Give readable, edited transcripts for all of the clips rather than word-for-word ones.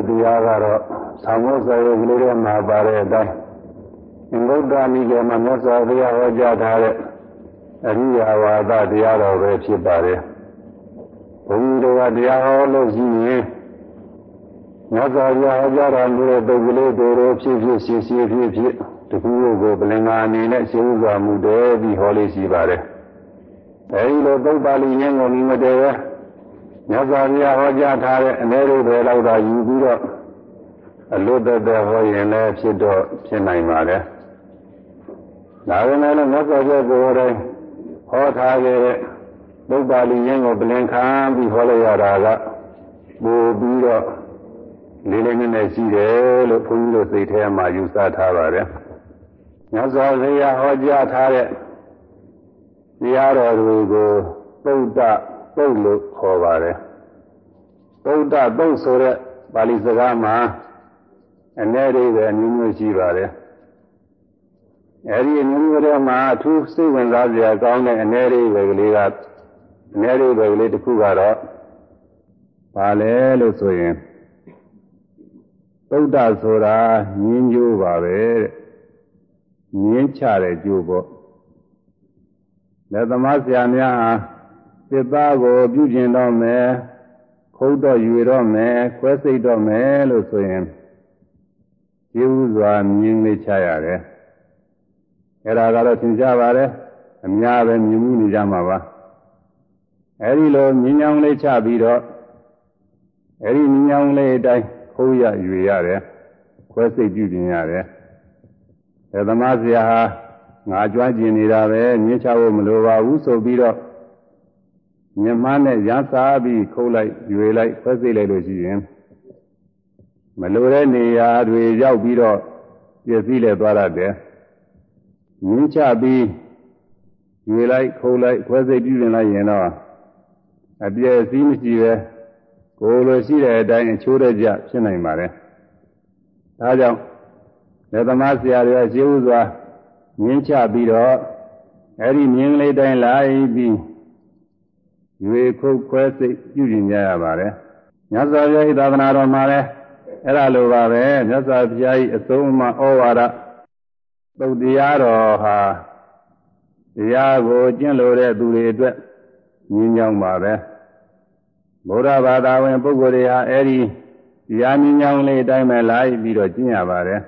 တရားကတော့ဆောင်းမိုးစာရုပ်ကလေးတွေမှာပါတဲ့အတိုင်းဘုဒ္ဓနိကေမှာမြတ်စွာဘုရားဟောကြားထားတဲ့အရိယဝါဒတရားတော်ပဲဖြစ်ပါတယ်ဘုန်းကြီးတို့ကတရားဟောလို့ရှိရင်မြတ်စွာဘုရားဟောကြားတော်မူတဲ့ပုဂ္ဂိုလ်တို့ဖြစ်ဖြစ်ရှင်းရှင်းဖြစ်ဖြစ်တခုကိုပလင်္ကာအနေနဲ့ရှင်းဥစွာမူတယ်ပြီးဟောလေးရှိပါတယ်အဲဒီလိုသုတ်ပါဠိရင်းကိုမြင်မတည်းပဲမြတ်စွာဘုရားဟောကြားထားတဲ့အနည်းလေးပဲလောက်သာယူပြီးတော့အလွတ်သက်သက်ဟောရင်လည်းဖြစ်နိုင်ပါတယ်ဒါပေမဲ့လည်းမြတ်စွာဘုရားကိုယ်တိုင်ဟောထားခဲ့တဲ့သုတ်ပါဠိရင်းကိုပလင်ခံပြီးဟောလိုက်ရတာကပို့ပြီးတော့လေးလေးနက်နက်ရှိတယ်လို့ဘုန်းကြီးတို့စိတ်ထဲမှာယူဆထားပါတယ်မြတ်စွာဘုရားဟောကြားထားတဲ့တရားတော်တွေကိုသုတ်တသုတ်လို့ခေါ်ပါတယ်သုတ်တသုတ်ဆိုတဲ့ပါဠိစကားမှာအနည်းလေးပဲအမျိုးမျိုးရှိပါတယ်အဲဒီအမျိုးမျိုးတွေမှာအထူးစိတ်ဝင်စားစရာကောင်းတဲ့အနည်းလေးပဲကလေးကအနည်းလေးပဲကလေးတစ်ခုကတော့ဘာလဲလို့ဆိုရင်သုတ်တဆိုတာငင်းကျိုးပါပဲတဲ့ငင်းချတဲ့ကျိုးပေါ့လက်သမားဆရာများဟာစစ်သားကိုပြုကျင်တော့မယ်ခုတ်တော့ယူတော့မယ်ခွဲစိတ်တော့မယ်လို့ဆိုရင်ကျေးဇူးစွာမြင်းလေးချရတယ်အဲ့ဒါကတော့သင်ကြားပါတယ်အများပဲမြင်မှုနေကြမှာပါအဲဒီလိုမြင်းချောင်းလေးချပြီးတော့အဲဒီမြင်းချောင်းလေးအတိုင်းခိုးရယူရတယ်ခွဲစိတ်ပြုကျင်ရတယ်လက်သမားဆရာဟာငါကြွားကျင်နေတာပဲမြင်းချဖို့မလိုပါဘူးဆိုပြီးတော့မြမနဲ့ရစားပြီးခိုးလိုက်ရွေလိုက်ခွဲစိတ်လိုက်လို့ရှိရင်မလိုတဲ့နေရာတွေရောက်ပြီးတော့ပြည့်စည်လဲသွားတတ်တယ်မြင်းချပြီးရွေလိုက်ခိုးလိုက်ခွဲစိတ်ပြုပြင်လိုက်ရင်တော့အပြည့်စည်းမရှိပဲကိုယ်လိုရှိတဲ့အတိုင်းအချိုးတကျဖြစ်နိုင်ပါတယ်ဒါကြောင့်လက်သမားဆရာတွေကရှင်းဥစွာမြင်းချပြီးတော့အဲ့ဒီမြင်းလေးတိုင်းလိုက်ပြီးရွေခုတ်ခွဲစိတ်ပြုပြင်ကြရပါတယ်မြတ်စွာဘုရား၏သာသနာတော်မှာလည်းအဲ့ဒါလိုပါပဲမြတ်စွာဘုရား၏အဆုံးအမဩဝါဒသုတ်တရားတော်ဟာတရားကိုကျင့်လို့တဲ့သူတွေအတွက်ညီညွတ်ပါပဲဗုဒ္ဓဘာသာဝင်ပုဂ္ဂိုလ်တွေဟာအဲ့ဒီတရားညီညွတ်လေးအတိုင်းပဲလိုက်ပြီးတော့ကျင့်ရပါတယ်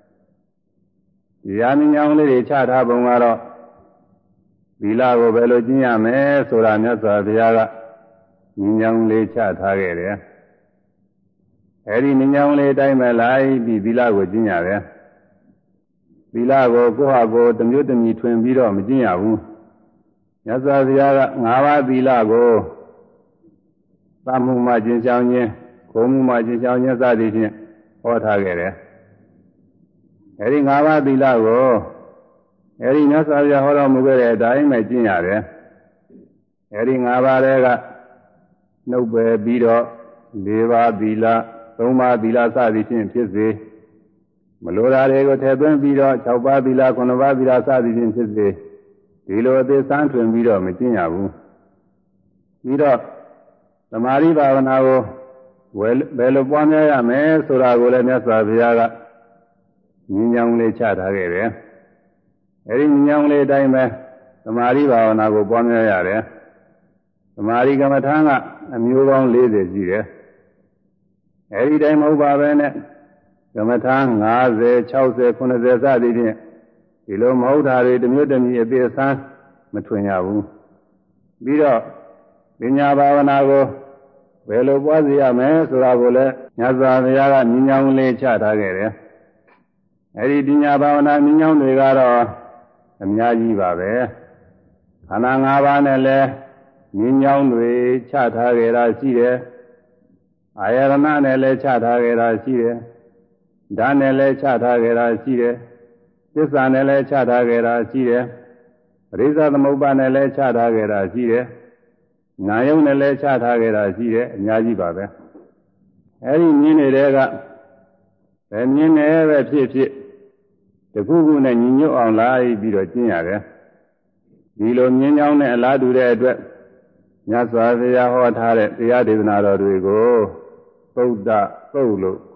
တရားညီညွတ်လေးတွေချထားပုံကတော့သီလကိုဘယ်လိုကျင့်ရမလဲဆိုတာမြတ်စွာဘုရားကညီညွတ်လေးချထားခဲ့တယ်အဲဒီညီညွတ်လေးအတိုင်းပဲလိုက်ပြီးသီလကိုကျင့်ရတယ်သီလကိုကိုယ့်ဟာကိုယ်တစ်မျိုးတစ်မီထွင်ပြီးတော့မကျင့်ရဘူးမြတ်စွာဘုရားက၅ပါးသီလကိုသမှုမှကျင့်ဆောင်ခြင်းကိုယ်မှုမှကျင့်ဆောင်ခြင်းစသည်ဖြင့်ဟောထားခဲ့တယ်အဲဒီ၅ပါးသီလကိုအဲဒီမြတ်စွာဘုရားဟောတော်မူခဲ့တဲ့အတိုင်းပဲကျင့်ရတယ်အဲဒီ၅ပါးတွေကနှုတ်ပယ်ပြီးတော့၄ပါးသီလ၃ပါးသီလစသည်ဖြင့်ဖြစ်စေမလိုတာတွေကိုထည့်သွင်းပြီးတော့၆ပါးသီလ9ပါးသီလစသည်ဖြင့်ဖြစ်စေဒီလိုအသေးစမ်းထွင်ပြီးတော့မကျင့်ရဘူးပြီးတော့သမာဓိဘာဝနာကိုဘယ်လိုပွားများရမလဲဆိုတာကိုလည်းမြတ်စွာဘုရားကဉာဏ်ကြောင့်လေးချထားခဲ့တယ်အဲဒီဉာဏ်လေးအတိုင်းပဲသမာဓိဘာဝနာကိုပွားများရတယ်သမာဓိကမ္မထာကအမျိုးပေါင်း40ရှိတယ်အဲဒီတိုင်းမဟုတ်ပါပဲနဲ့ကမ္မထာ50 60 90စသည်ဖြင့်ဒီလိုမဟုတ်တာတွေတစ်မျိုးတစ်မျိုးအသေးအစမ်းမထွင်ရဘူးပြီးတော့ပညာဘာဝနာကိုဘယ်လိုပွားစီရမလဲဆိုတာကိုလည်းမြတ်စွာဘုရားကဉာဏ်ကြောင့်လေးချထားခဲ့တယ်အဲဒီပညာဘာဝနာဉာဏ်ကြောင့်တွေကတော့အများကြီးပါပဲခန္ဓာ၅ပါးနဲ့လည်းဉာဏ်ကြောင့်တွေချထားခဲ့တာရှိတယ်အာယရဏနဲ့လည်းချထားခဲ့တာရှိတယ်ဓာတ်နဲ့လည်းချထားခဲ့တာရှိတယ်သစ္စာနဲ့လည်းချထားခဲ့တာရှိတယ်ပရိစ္ဆသမုပ္ပါနဲ့လည်းချထားခဲ့တာရှိတယ်နာယုံနဲ့လည်းချထားခဲ့တာရှိတယ်အများကြီးပါပဲအဲဒီမြင်နေတဲ့ကဘယ်မြင်နေပဲဖြစ်ဖြစ်တခုခုနဲ့ညီညွတ်အောင်လိုက်ပြီးတော့ကျင့်ရတယ်ဒီလိုမြင်ကြောင်းနဲ့အလားတူတဲ့အတွက်မြတ်စွာဘုရားဟောထားတဲ့တရားဒေသနာတော်တွေကိုသုတ်တသုတ်လို့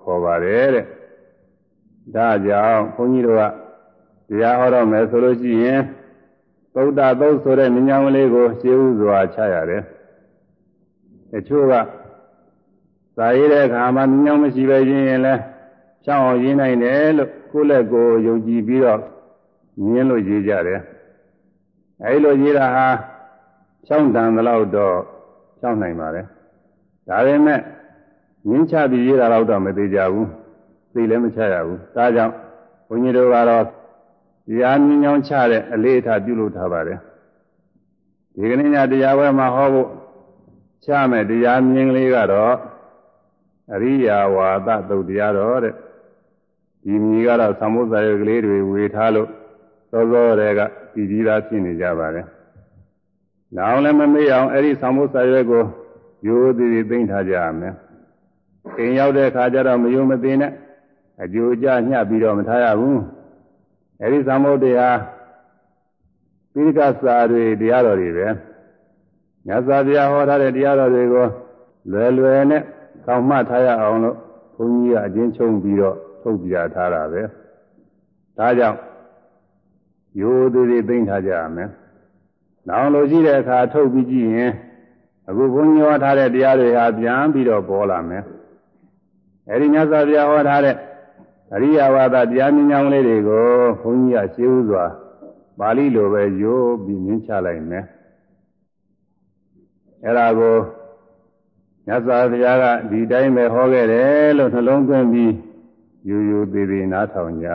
ခေါ်ပါတယ်တဲ့ဒါကြောင့်ဘုန်းကြီးတို့ကတရားဟောတော့မယ်ဆိုလို့ရှိရင်သုဒ္ဓသုတ်ဆိုတဲ့ဉာဏ်ကြောင့်လေးကိုရှင်းဥစွာချရတယ်တချို့ကစာရေးတဲ့အခါမှာဉာဏ်မရှိပဲရင်းရင်လဲချောင်းအောင်ရင်းနိုင်တယ်လို့ကိုယ့်လက်ကိုယုံကြည်ပြီးတော့မြင်လို့ရေးကြတယ်အဲဒီလိုရေးတာဟာချောင်းတန်သလောက်တော့ချောင်းနိုင်ပါတယ်ဒါပေမဲ့ငင်းချပြီးရေးတာတော့မသေးကြဘူးသိလည်းမချရဘူးဒါကြောင့်ဘုန်းကြီးတို့ကတော့တရားမြင်ကြောင်းချတဲ့အလေးအထားပြုလုပ်ထားပါတယ်ဒီကနေ့ညတရားဝဲမှာဟောဖို့ချမယ်တရားမြင်လေးကတော့အရိယာဝါဒသုတ်တရားတော်တဲ့ဒီမြေကတော့သံဃာစာရုပ်ကလေးတွေဝေထားလို့သောသောတွေကပြည်ကြီးသားဖြစ်နေကြပါတယ်။နောက်လည်းမမေ့အောင်အဲ့ဒီသံဃာစာရုပ်ကိုရိုးသေးသေးသိမ့်ထားကြရမယ်။အိမ်ရောက်တဲ့အခါကျတော့မယုံမသိနဲ့အကြိုကြညှပ်ပြီးတော့မထားရဘူး။အဲ့ဒီသံဃာတရားပိဋကစာတွေတရားတော်တွေပဲ။ညဇာပြဟောထားတဲ့တရားတော်တွေကိုလွယ်လွယ်နဲ့ကောင်းမှတ်ထားရအောင်လို့ဘုန်းကြီးကအချင်းချုပ်ပြီးတော့ထုတ်ပြထားတာပဲဒါကြောင့်ရိုးသေးသေးသိမ့်ထားကြရမယ်နောက်လို့ရှိတဲ့အခါထုတ်ပြီးကြည့်ရင်အခုဘုန်းကြီးဟောထားတဲ့တရားတွေဟာပြန်ပြီးတော့ပေါ်လာမယ်အဲဒီမြတ်စွာဘုရားဟောထားတဲ့အရိယဝါဒတရားမြင်ကြောင်းလေးတွေကိုဘုန်းကြီးကရှင်းဥစွာပါဠိလိုပဲရိုးပြီးမြင်ချလိုက်မယ်အဲဒါကိုမြတ်စွာဘုရားကဒီတိုင်းပဲဟောခဲ့တယ်လို့နှလုံးသွင်းပြီးယူယူသေးသေးနားထောင်ကြ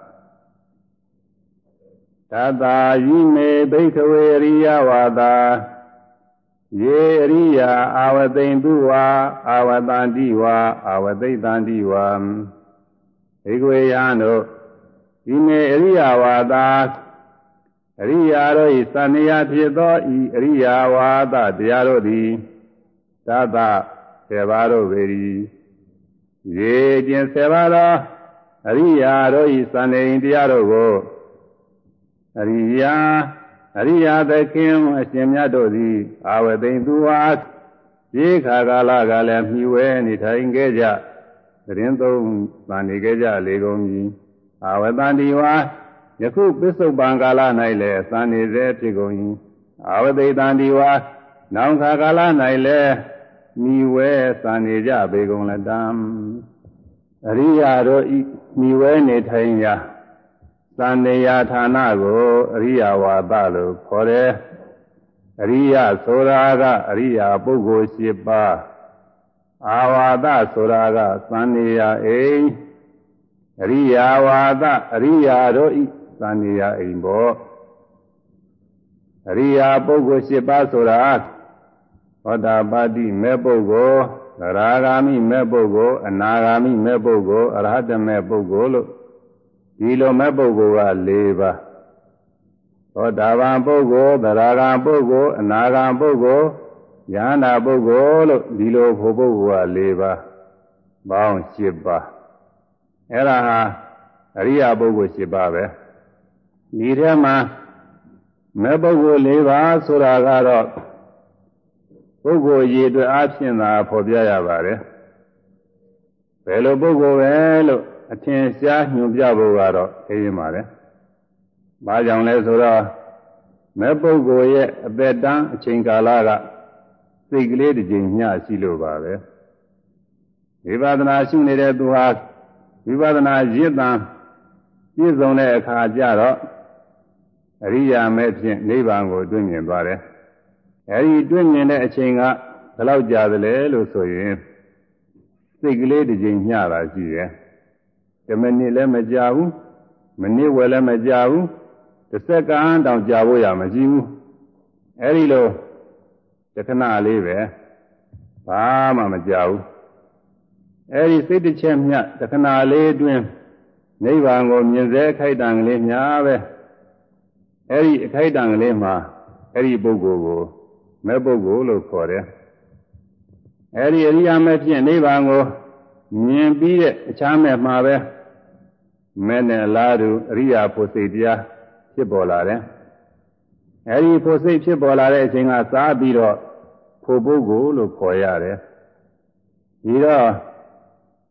သတ္တာယိမေဘိက္ခဝေအရိယဝါဒယေအရိယာအာဝသိန်သူဝါအာဝတန္တိဝါအာဝသိတန္တိဝါဘိက္ခဝေယံတို့ဒီမေအရိယဝါဒအရိယာတို့ဤသဏ္ဍာဖြစ်သောဤအရိယာဝါဒတရားတို့သည်သတ္တ7ပါးတို့ပေ၏ရေကျင်7ပါးသောအရိယာတို့ဤသန္တိတရားတို့ကိုအရိယာသခင်အရှင်မြတ်တို့သည်အာဝသိန်သူအားဒီခါကာလကလည်းမြှဝဲနေထိုင်ခဲ့ကြသတင်းသုံးသံနေခဲ့ကြလေကုန်ပြီအာဝတန္တိဝါယခုပစ္စုပန်ကာလ၌လည်းသံနေစေဖြစ်ကုန်၏အာဝသိတန္တိဝါနောင်ခါကာလ၌လည်းမြှဝဲသံနေကြပေကုန်လတံအရိယာတို့ဤမြှဝဲနေထိုင်ရာသံနေရာဌာနကိုအရိယာဝါဒလို့ခေါ်တယ်အရိယဆိုတာကအရိယာပုဂ္ဂိုလ်7ပါးအာဝါဒဆိုတာကသံနေရာအိမ်အရိယာဝါဒအရိယာတို့ဤသံနေရာအိမ်ပေါ့အရိယာပုဂ္ဂိုလ်7ပါးဆိုတာသောတာပတိမဲ့ပုဂ္ဂိုလ်သရဂာမိမဲ့ပုဂ္ဂိုလ်အနာဂာမိမဲ့ပုဂ္ဂိုလ်အရဟတမဲ့ပုဂ္ဂိုလ်လို့ဒီလိုမဲ့ပုဂ္ဂိုလ်က4ပါးသောတာပန်ပုဂ္ဂိုလ်သရဂံပုဂ္ဂိုလ်အနာဂံပုဂ္ဂိုလ်ယန္တာပုဂ္ဂိုလ်လို့ဒီလိုဖို့ပုဂ္ဂိုလ်က4ပါးပေါင်း7ပါးအဲ့ဒါဟာအရိယာပုဂ္ဂိုလ်7ပါးပဲဒီထဲမှာမဲ့ပုဂ္ဂိုလ်4ပါးဆိုတာကတော့ပုဂ္ဂိုလ်ရည်အတွက်အားဖြင့်သာဖော်ပြရပါတယ်ဘယ်လိုပုဂ္ဂိုလ်ပဲလို့အထင်ရှားညွှန်ပြဖို့ကတော့သိရင်ပါတယ်။ဘာကြောင့်လဲဆိုတော့မဲ့ပုဂ္ဂိုလ်ရဲ့အသက်တန်းအချိန်ကာလကစိတ်ကလေးတစ်ချိန်မျှရှိလို့ပါပဲ။ဝိပဿနာရှုနေတဲ့သူဟာဝိပဿနာရည်တံပြည့်စုံတဲ့အခါကျတော့အရိယာမဲ့ဖြင့်နိဗ္ဗာန်ကိုတွေ့မြင်သွားတယ်။အဲဒီတွေ့မြင်တဲ့အချိန်ကဘယ်လောက်ကြာသလဲလို့ဆိုရင်စိတ်ကလေးတစ်ချိန်မျှတာရှိတယ်။10မိနစ်လည်းမကြာဘူး။မိနစ်ဝယ်လည်းမကြာဘူး။တစ်စက္ကန့်တောင်ကြာဖို့ရမရှိဘူး။အဲဒီလိုတခဏလေးပဲဘာမှမကြာဘူး။အဲဒီစိတ်တစ်ချက်မျှတခဏလေးအတွင်းနိဗ္ဗာန်ကိုမြင်စေအခိုက်အတန့်ကလေးများပဲ။အဲဒီအခိုက်အတန့်ကလေးမှာအဲဒီပုဂ္ဂိုလ်ကိုမဲ့ပုဂ္ဂိုလ်လို့ခေါ်တယ်။အဲဒီအရိယာမဲ့ဖြင့်နိဗ္ဗာန်ကိုမြင်ပြီးတဲ့အချမ်းမဲ့မှာပဲမဲ့နဲ့အလားတူအရိယာဖို့စိတ်တရားဖြစ်ပေါ်လာတယ်။အဲဒီဖို့စိတ်ဖြစ်ပေါ်လာတဲ့အချိန်ကစားပြီးတော့ဖို့ပုဂ္ဂိုလ်လို့ခေါ်ရတယ်။ဒီတော့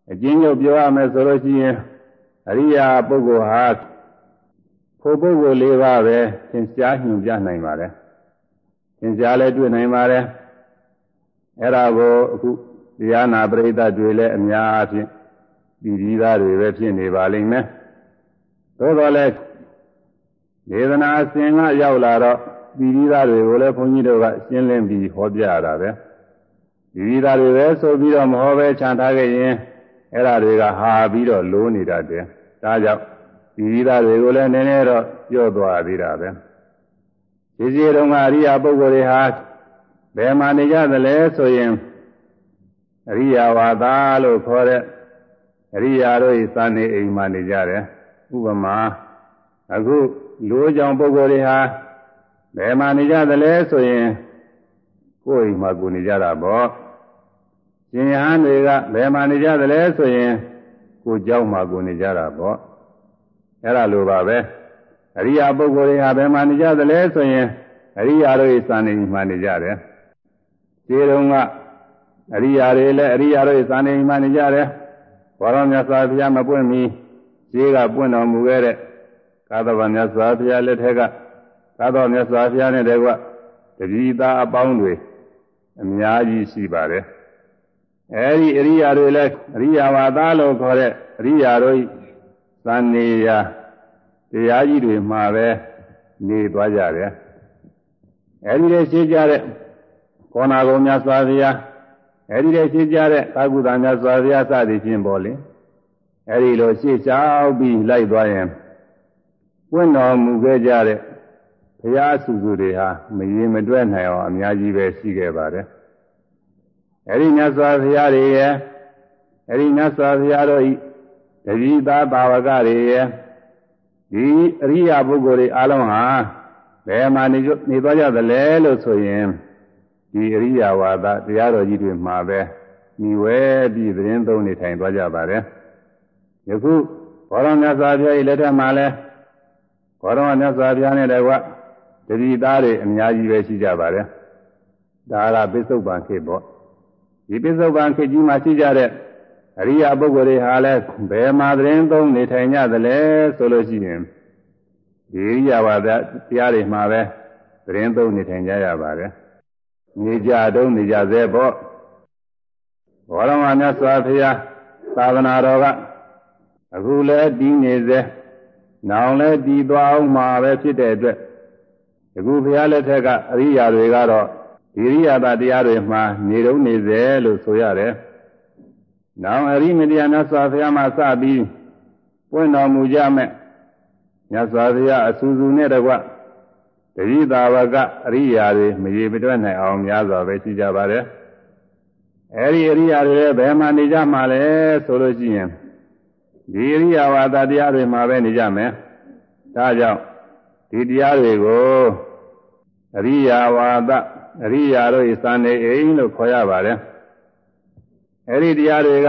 အကျဉ်းချုပ်ပြောရမယ်ဆိုလို့ရှိရင်အရိယာပုဂ္ဂိုလ်ဟာဖို့ပုဂ္ဂိုလ်၄ပါးပဲသင်ကြားညွှန်ပြနိုင်ပါတယ်သင်ကြားလည်းတွေ့နိုင်ပါတယ်အဲ့ဒါကိုအခုတရားနာပရိသတ်တွေလည်းအများအားဖြင့်ဒီသားတွေပဲဖြစ်နေပါလိမ့်မယ်သို့တော်လည်းဒေသနာအစဉ်ကရောက်လာတော့ဒီသားတွေကိုလည်းဘုန်းကြီးတို့ကရှင်းလင်းပြီးဟောပြရတာပဲဒီသားတွေပဲဆိုပြီးတော့မဟောပဲခြံထားခဲ့ရင်အဲ့ဒါတွေကဟာပြီးတော့လိုးနေတတ်တယ်ဒါကြောင့်ဒီသားတွေကိုလည်းနည်းနည်းတော့ပြောသွားသေးတာပဲဒီစီတုန်းကအရိယာပုဂ္ဂိုလ်တွေဟာဘယ်မှာနေကြသလဲဆိုရင်အရိယာဝါဒလို့ခေါ်တဲ့အရိယာတို့ဤသာနေအိမ်မှာနေကြတယ်ဥပမာအခုလူကြောင့်ပုဂ္ဂိုလ်တွေဟာဘယ်မှာနေကြသလဲဆိုရင်ကိုယ်အိမ်မှာကိုနေကြတာပေါ့ရှင်ရဟန်းတွေကဘယ်မှာနေကြသလဲဆိုရင်ကိုเจ้าမှာကိုနေကြတာပေါ့အဲ့ဒါလိုပါပဲအရိယာပုဂ္ဂိုလ်တွေဟာဘယ်မှာနေကြသလဲဆိုရင်အရိယာတို့ဤသာနေအိမ်မှာနေကြတယ်ဒီတုန်းကအရိယာတွေလည်းအရိယာတို့ဤသာနေအိမ်မှာနေကြတယ်ဘောရောမြတ်စွာဘုရားမပွင့်မီဈေးကပွင့်တော်မူခဲ့တဲ့ကာသဗမြတ်စွာဘုရားလက်ထက်ကကာသဗမြတ်စွာဘုရားနဲ့တကွတတိသားအပေါင်းတွေအများကြီးရှိပါတယ်အဲဒီအရိယာတွေလည်းအရိယာဝါဒလို့ခေါ်တဲ့အရိယာတို့သံနေရာတရားကြီးတွေမှာပဲနေသွားကြတယ်အဲဒီလည်းရှိကြတဲ့ခေါနာကုံမြတ်စွာဘုရားအဲဒီလည်းရှိကြတဲ့သာဂုတမြတ်စွာဘုရားစသည်ဖြင့်ပေါ်လေအဲဒီလိုရှေ့လျှောက်ပြီးလိုက်သွားရင်ပွင့်တော်မူခဲ့ကြတဲ့ဘုရားစုစုတွေဟာမရင်မတွဲနိုင်အောင်အများကြီးပဲရှိခဲ့ပါတယ်အဲဒီမြတ်စွာဘုရားတွေရဲ့အဲဒီမြတ်စွာဘုရားတို့ဤတတိသားဘာဝကတွေရဲ့ဒီအရိယာပုဂ္ဂိုလ်တွေအားလုံးဟာဘယ်မှာနေသွားကြသလဲလို့ဆိုရင်ဒီအရိယာဝါဒတရားတော်ကြီးတွေမှာပဲညီဝဲပြီးသတင်းသုံးနေထိုင်သွားကြပါတယ်ယခုဘောရမြတ်စွာဘုရား၏လက်ထက်မှာလဲဘောရမြတ်စွာဘုရားနဲ့တကွတတိသားတွေအများကြီးပဲရှိကြပါတယ်ဒါကပိဿုပန်ခေတ်ပေါ့ဒီပိဿုပန်ခေတ်ကြီးမှာရှိကြတဲ့အရိယာပုဂ္ဂိုလ်တွေဟာလဲဘယ်မှာသတင်းသုံးနေထိုင်ကြသလဲဆိုလို့ရှိရင်ဒီအရိယာဝါဒတရားတွေမှာပဲသတင်းသုံးနေထိုင်ကြရပါတယ်နေကြတုံးနေကြသေးပေါ့ဘောရမမြတ်စွာဘုရားသာသနာတော်ကအခုလည်းတည်နေစေနောင်လည်းတည်သွားအောင်မှာပဲဖြစ်တဲ့အတွက်အခုဘုရားလက်ထက်ကအရိယာတွေကတော့ဒီရိယာတရားတွေမှာနေတုံးနေစေလို့ဆိုရတယ်။နောင်အရိမတရားမြတ်စွာဘုရားမှာစပြီးပွင့်တော်မူကြမဲ့မြတ်စွာဘုရားအဆူဆူနဲ့တကွတတိသာဝကအရိယာတွေမရေမတွက်နိုင်အောင်များစွာပဲရှိကြပါတယ်။အဲဒီအရိယာတွေဘယ်မှာနေကြမှာလဲဆိုလို့ရှိရင်ဒီအရိယာဝါဒတရားတွေမှာပဲနေကြမယ်။ဒါကြောင့်ဒီတရားတွေကိုအရိယာဝါဒအရိယာတို့ဤသာနေအိမ်လို့ခေါ်ရပါတယ်။အဲဒီတရားတွေက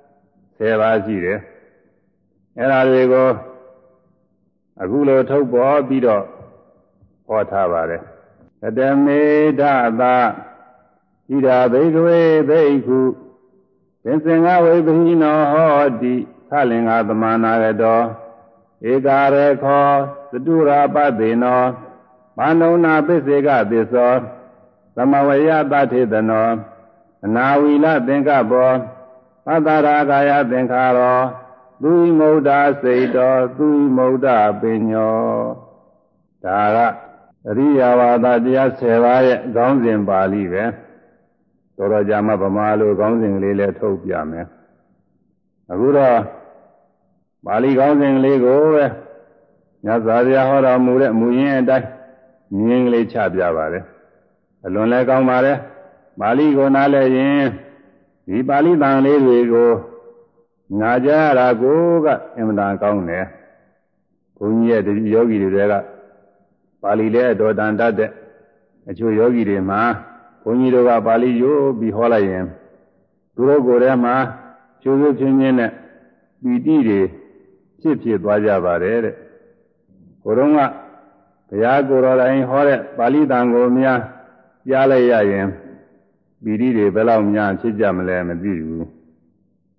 10ပါးရှိတယ်။အဲဒါတွေကိုအခုလိုထုတ်ပေါ်ပြီးတော့ဟောထားပါတယ်။တတမေဒသာဣဒာဘိကဝေဘိက္ခုသင်္စင်္ဂဝိပဟိနောဟောတိသလင်္ကာသမနာရတောဧကာရခောသတုရာပသေနောမာနုနာပစ္စေကသစ္စောသမဝယသထေသနောအနာဝီလသင်္ကဘောပတ္တရာကာယသင်္ခါရောသူမုဒ္ဒစိတ်တော်သူမုဒ္ဒပညောဒါကအရိယဝါဒတရား10ပါးရဲ့ခေါင်းစဉ်ပါဠိပဲတော်တော်ကြာမှဗမာလိုခေါင်းစဉ်ကလေးလည်းထုတ်ပြမယ်အခုတော့ပါဠိခေါင်းစဉ်ကလေးကိုပဲမြတ်စွာဘုရားဟောတော်မူတဲ့မူရင်းအတိုင်းမြင်းကလေးချပြပါတယ်အလွန်လည်းကောင်းပါတယ်ပါဠိကိုနားလည်ရင်ဒီပါဠိတန်လေးတွေကိုနာကြရတာကိုကအင်မတန်ကောင်းတယ်ဘုန်းကြီးရဲ့ဒီယောဂီတွေကပါဠိလည်းတော်တန်တတ်တဲ့အချို့ယောဂီတွေမှာဘုန်းကြီးတို့ကပါဠိရိုးပြီးဟောလိုက်ရင်သူတို့ကိုယ်ထဲမှာကျိုးကျိုးချင်းချင်းနဲ့ပီတိတွေဖြစ်သွားကြပါတယ်တဲ့ဘုရုံးကဘုရားကိုယ်တော်တိုင်ဟောတဲ့ပါဠိတန်ကိုများကြားလိုက်ရရင်ပီတိတွေဘယ်လောက်များဖြစ်ကြမလဲမသိဘူး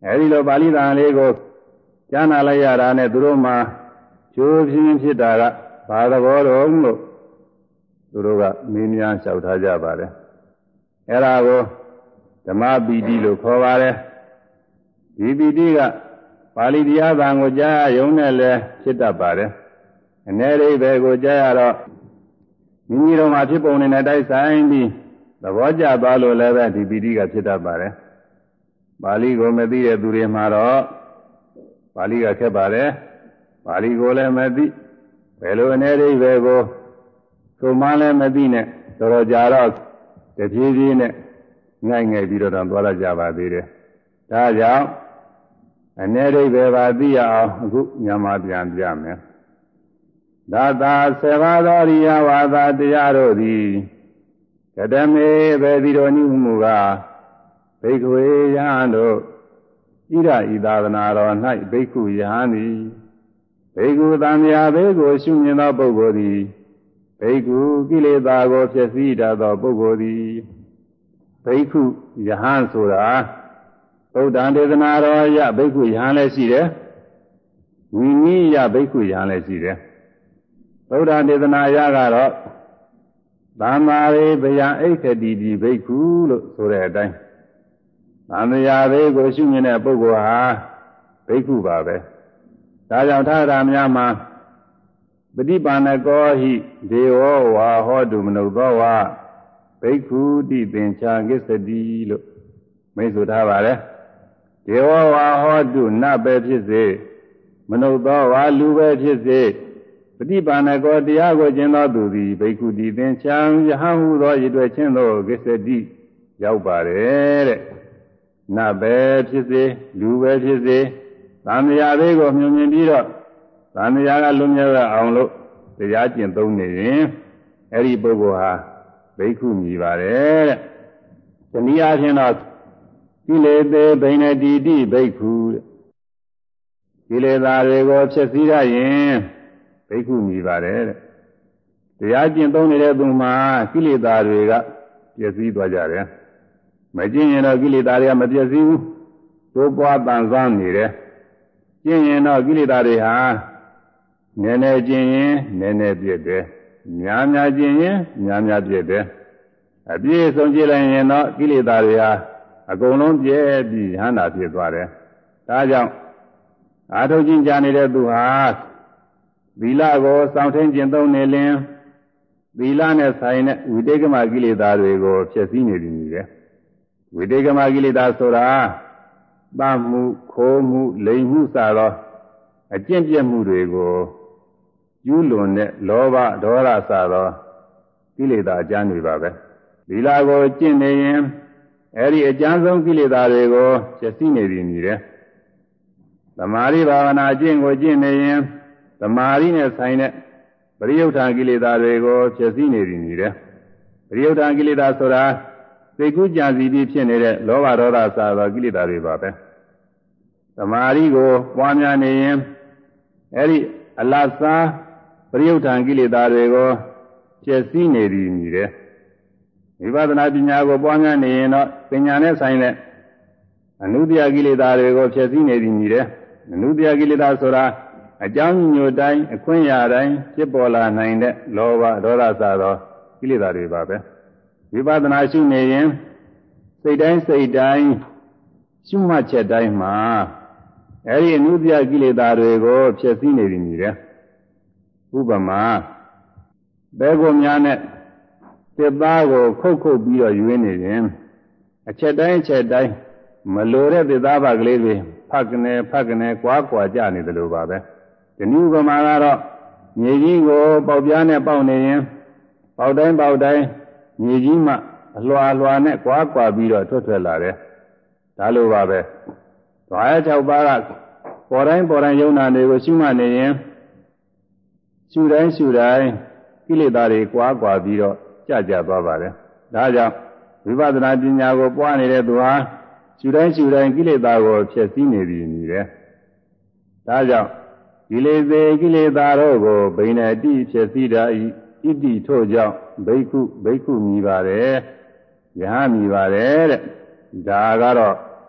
အဲဒီလိုပါဠိတန်လေးကိုကြားနာလိုက်ရတာနဲ့သူတို့မှကျိုးပြင်းဖြစ်တာကဘာသဘောတော်လို့သူတို့ကမေးမြန်းလျှောက်ထားကြပါတယ်အဲဒါကိုဓမ္မပီတိလို့ခေါ်ပါတယ်ဒီပီတိကပါဠိတရားသံကိုကြားရုံနဲ့လည်းဖြစ်တတ်ပါတယ်အနေအိဗယ်ကိုကြားရတော့မိမိတို့မှာဖြစ်ပုံနဲ့တိုက်ဆိုင်ပြီးသဘောကျသွားလို့လည်းပဲဒီပီတိကဖြစ်တတ်ပါတယ်ပါဠိကိုမသိတဲ့သူတွေမှာတော့ပါဠိကခက်ပါတယ်ပါဠိကိုလည်းမသိဘယ်လိုအနေအိဗယ်ကိုဆိုမှလည်းမသိနဲ့တော်တော်ကြာတော့တဖြည်းဖြည်းနဲ့ငိုက်ငယ်ပြီးတော့သွားရကြပါသေးတယ်ဒါကြောင့်အနေအိဗယ်ပါသိရအောင်အခုညမှာပြန်ပြမယ်ဒါသာဆေဘာသောရိယဝါဒတရားတို့သည်ကတမေဘေဒီတော်နိမှုကဘိက္ခွေယဟန်တို့ဣရဤသာသနာတော်၌ဘိက္ခုယဟန်သည်ဘိက္ခုသံဃာဘေကိုရှုမြင်သောပုဂ္ဂိုလ်သည်ဘိက္ခုကိလေသာကိုဖျက်ဆီးတတ်သောပုဂ္ဂိုလ်သည်ဘိက္ခုယဟန်ဆိုတာဗုဒ္ဓံဒေသနာတော်ရဘိက္ခုယဟန်လည်းရှိတယ်ဝိနည်းယဘိက္ခုယဟန်လည်းရှိတယ်ဗုဒ္ဓဒေသနာရကတော့သမ္မာရိဗယံဣခတိတိဘိက္ခုလို့ဆိုတဲ့အတိုင်းသံဃာဘေကိုရှုမြင်တဲ့ပုဂ္ဂိုလ်ဟာဘိက္ခုပါပဲဒါကြောင့်ထာဂရများမှာပฏิပါဏကောဟိဒေဝဝါဟောတုမနုသောဝါဘိက္ခုတိသင်္ချာကိစ္စတိလို့မိတ်ဆိုထားပါတယ်ဒေဝဝါဟောတုနတ်ပဲဖြစ်စေမနုသောဝါလူပဲဖြစ်စေပฏิပါဏကောတရားကိုကျင့်သောသူသည်ဘိက္ခုတိသင်္ချာယဟန်ဟုသောရည်တွေ့ခြင်းသောကိစ္စတိရောက်ပါတယ်တဲ့နတ်ပဲဖြစ်စေလူပဲဖြစ်စေသံဃာလေးကိုမြင်မြင်ပြီးတော့သံဃာကလွန်မြောက်အောင်လို့တရားကျင့်သုံးနေရင်အဲ့ဒီပုဂ္ဂိုလ်ဟာဘိက္ခုမြည်ပါတယ်တဲ့။တနည်းအားဖြင့်တော့ကိလေသေဘိနတိတိဘိက္ခုတဲ့။ကိလေသာတွေကိုဖျက်ဆီးရရင်ဘိက္ခုမြည်ပါတယ်တဲ့။တရားကျင့်သုံးနေတဲ့သူမှာကိလေသာတွေကပျက်စီးသွားကြတယ်။မကျင့်ရင်တော့ကိလေသာတွေကမပျက်စီးဘူး။သိုးပွားတန်ဆောင်းနေတယ်။ကျင့်ရင်တော့ကိလေသာတွေဟာနည်းနည်းကျင့်ရင်နည်းနည်းပြည့်တယ်များများကျင့်ရင်များများပြည့်တယ်အပြည့်ဆုံးကျင့်လိုက်ရင်တော့ကိလေသာတွေဟာအကုန်လုံးပြည့်ပြီးဟန္တာဖြစ်သွားတယ်ဒါကြောင့်အာထုကျင့်ကြနေတဲ့သူဟာသီလကိုစောင့်ထိန်ကျင့်သုံးနေလင်သီလနဲ့ဆိုင်တဲ့ဝိတေကမကိလေသာတွေကိုဖျက်ဆီးနေပြီနေတယ်ဝိတေကမကိလေသာဆိုတာသတ်မှုခိုးမှုလိမ်မှုစသောအကျင့်ပြတ်မှုတွေကိုကျူးလွန်တဲ့လောဘဒေါသစသောကိလေသာအကျမ်းတွေပါပဲသီလကိုကျင့်နေရင်အဲဒီအကျမ်းဆုံးကိလေသာတွေကိုဖျက်ဆီးနေပြီမြည်တယ်သမာဓိဘာဝနာအကျင့်ကိုကျင့်နေရင်သမာဓိနဲ့ဆိုင်တဲ့ပရိယုဌာန်ကိလေသာတွေကိုဖျက်ဆီးနေပြီမြည်တယ်ပရိယုဌာန်ကိလေသာဆိုတာစိတ်ကူးကြံစည်ပြီးဖြစ်နေတဲ့လောဘဒေါသစသောကိလေသာတွေပါပဲသမာဓိကိုပွားများနေရင်အဲဒီအလတ်စားပရိယုဌာန်ကိလေသာတွေကိုကျက်စီးနေသည်မြည်တယ်ဝိပဿနာပညာကိုပွားများနေရင်တော့ပညာနဲ့ဆိုင်တဲ့အနုတ္တယကိလေသာတွေကိုဖျက်ဆီးနေသည်မြည်တယ်အနုတ္တယကိလေသာဆိုတာအကြောင်းညွတ်တိုင်းအခွင့်အရာတိုင်းဖြစ်ပေါ်လာနိုင်တဲ့လောဘဒေါသစသောကိလေသာတွေပါပဲဝိပဿနာရှုနေရင်စိတ်တိုင်းရှုမှတ်ချက်တိုင်းမှာအဲဒီအနုတ္တယကိလေသာတွေကိုဖျက်ဆီးနေပြီမြည်တယ်ဥပမာဘဲကိုများနဲ့စစ်သားကိုခုတ်ပြီးတော့ယူနေရင်အချက်တိုင်းမလိုတဲ့သစ္စာဘကလေးတွေဖက်ကနေကွာကြနေတယ်လို့ပါပဲဒီနည်းဥပမာကတော့မြေကြီးကိုပေါက်ပြားနဲ့ပေါက်နေရင်ပေါက်တိုင်းမြေကြီးမှအလွှာနဲ့ကွာပြီးတော့ထွက်လာတယ်ဒါလိုပါပဲဓဝါရ6ပါးကပေါ်တိုင်းယုံနာတွေကိုရှုမှတ်နေရင်ရှုတိုင်းကိလေသာတွေကွာပြီးတော့ကြသွားပါတယ်ဒါကြောင့်ဝိပဿနာပညာကိုပွားနေတဲ့သူဟာရှုတိုင်းကိလေသာကိုဖျက်ဆီးနေပြီမြည်တယ်ဒါကြောင့်ကိလေသာတို့ကိုဘိနတိဖျက်ဆီးတာဤဣတိထို့ကြောင့်ဘိက္ခုမြည်ပါတယ်ယဟမြည်ပါတယ်တဲ့ဒါကတော့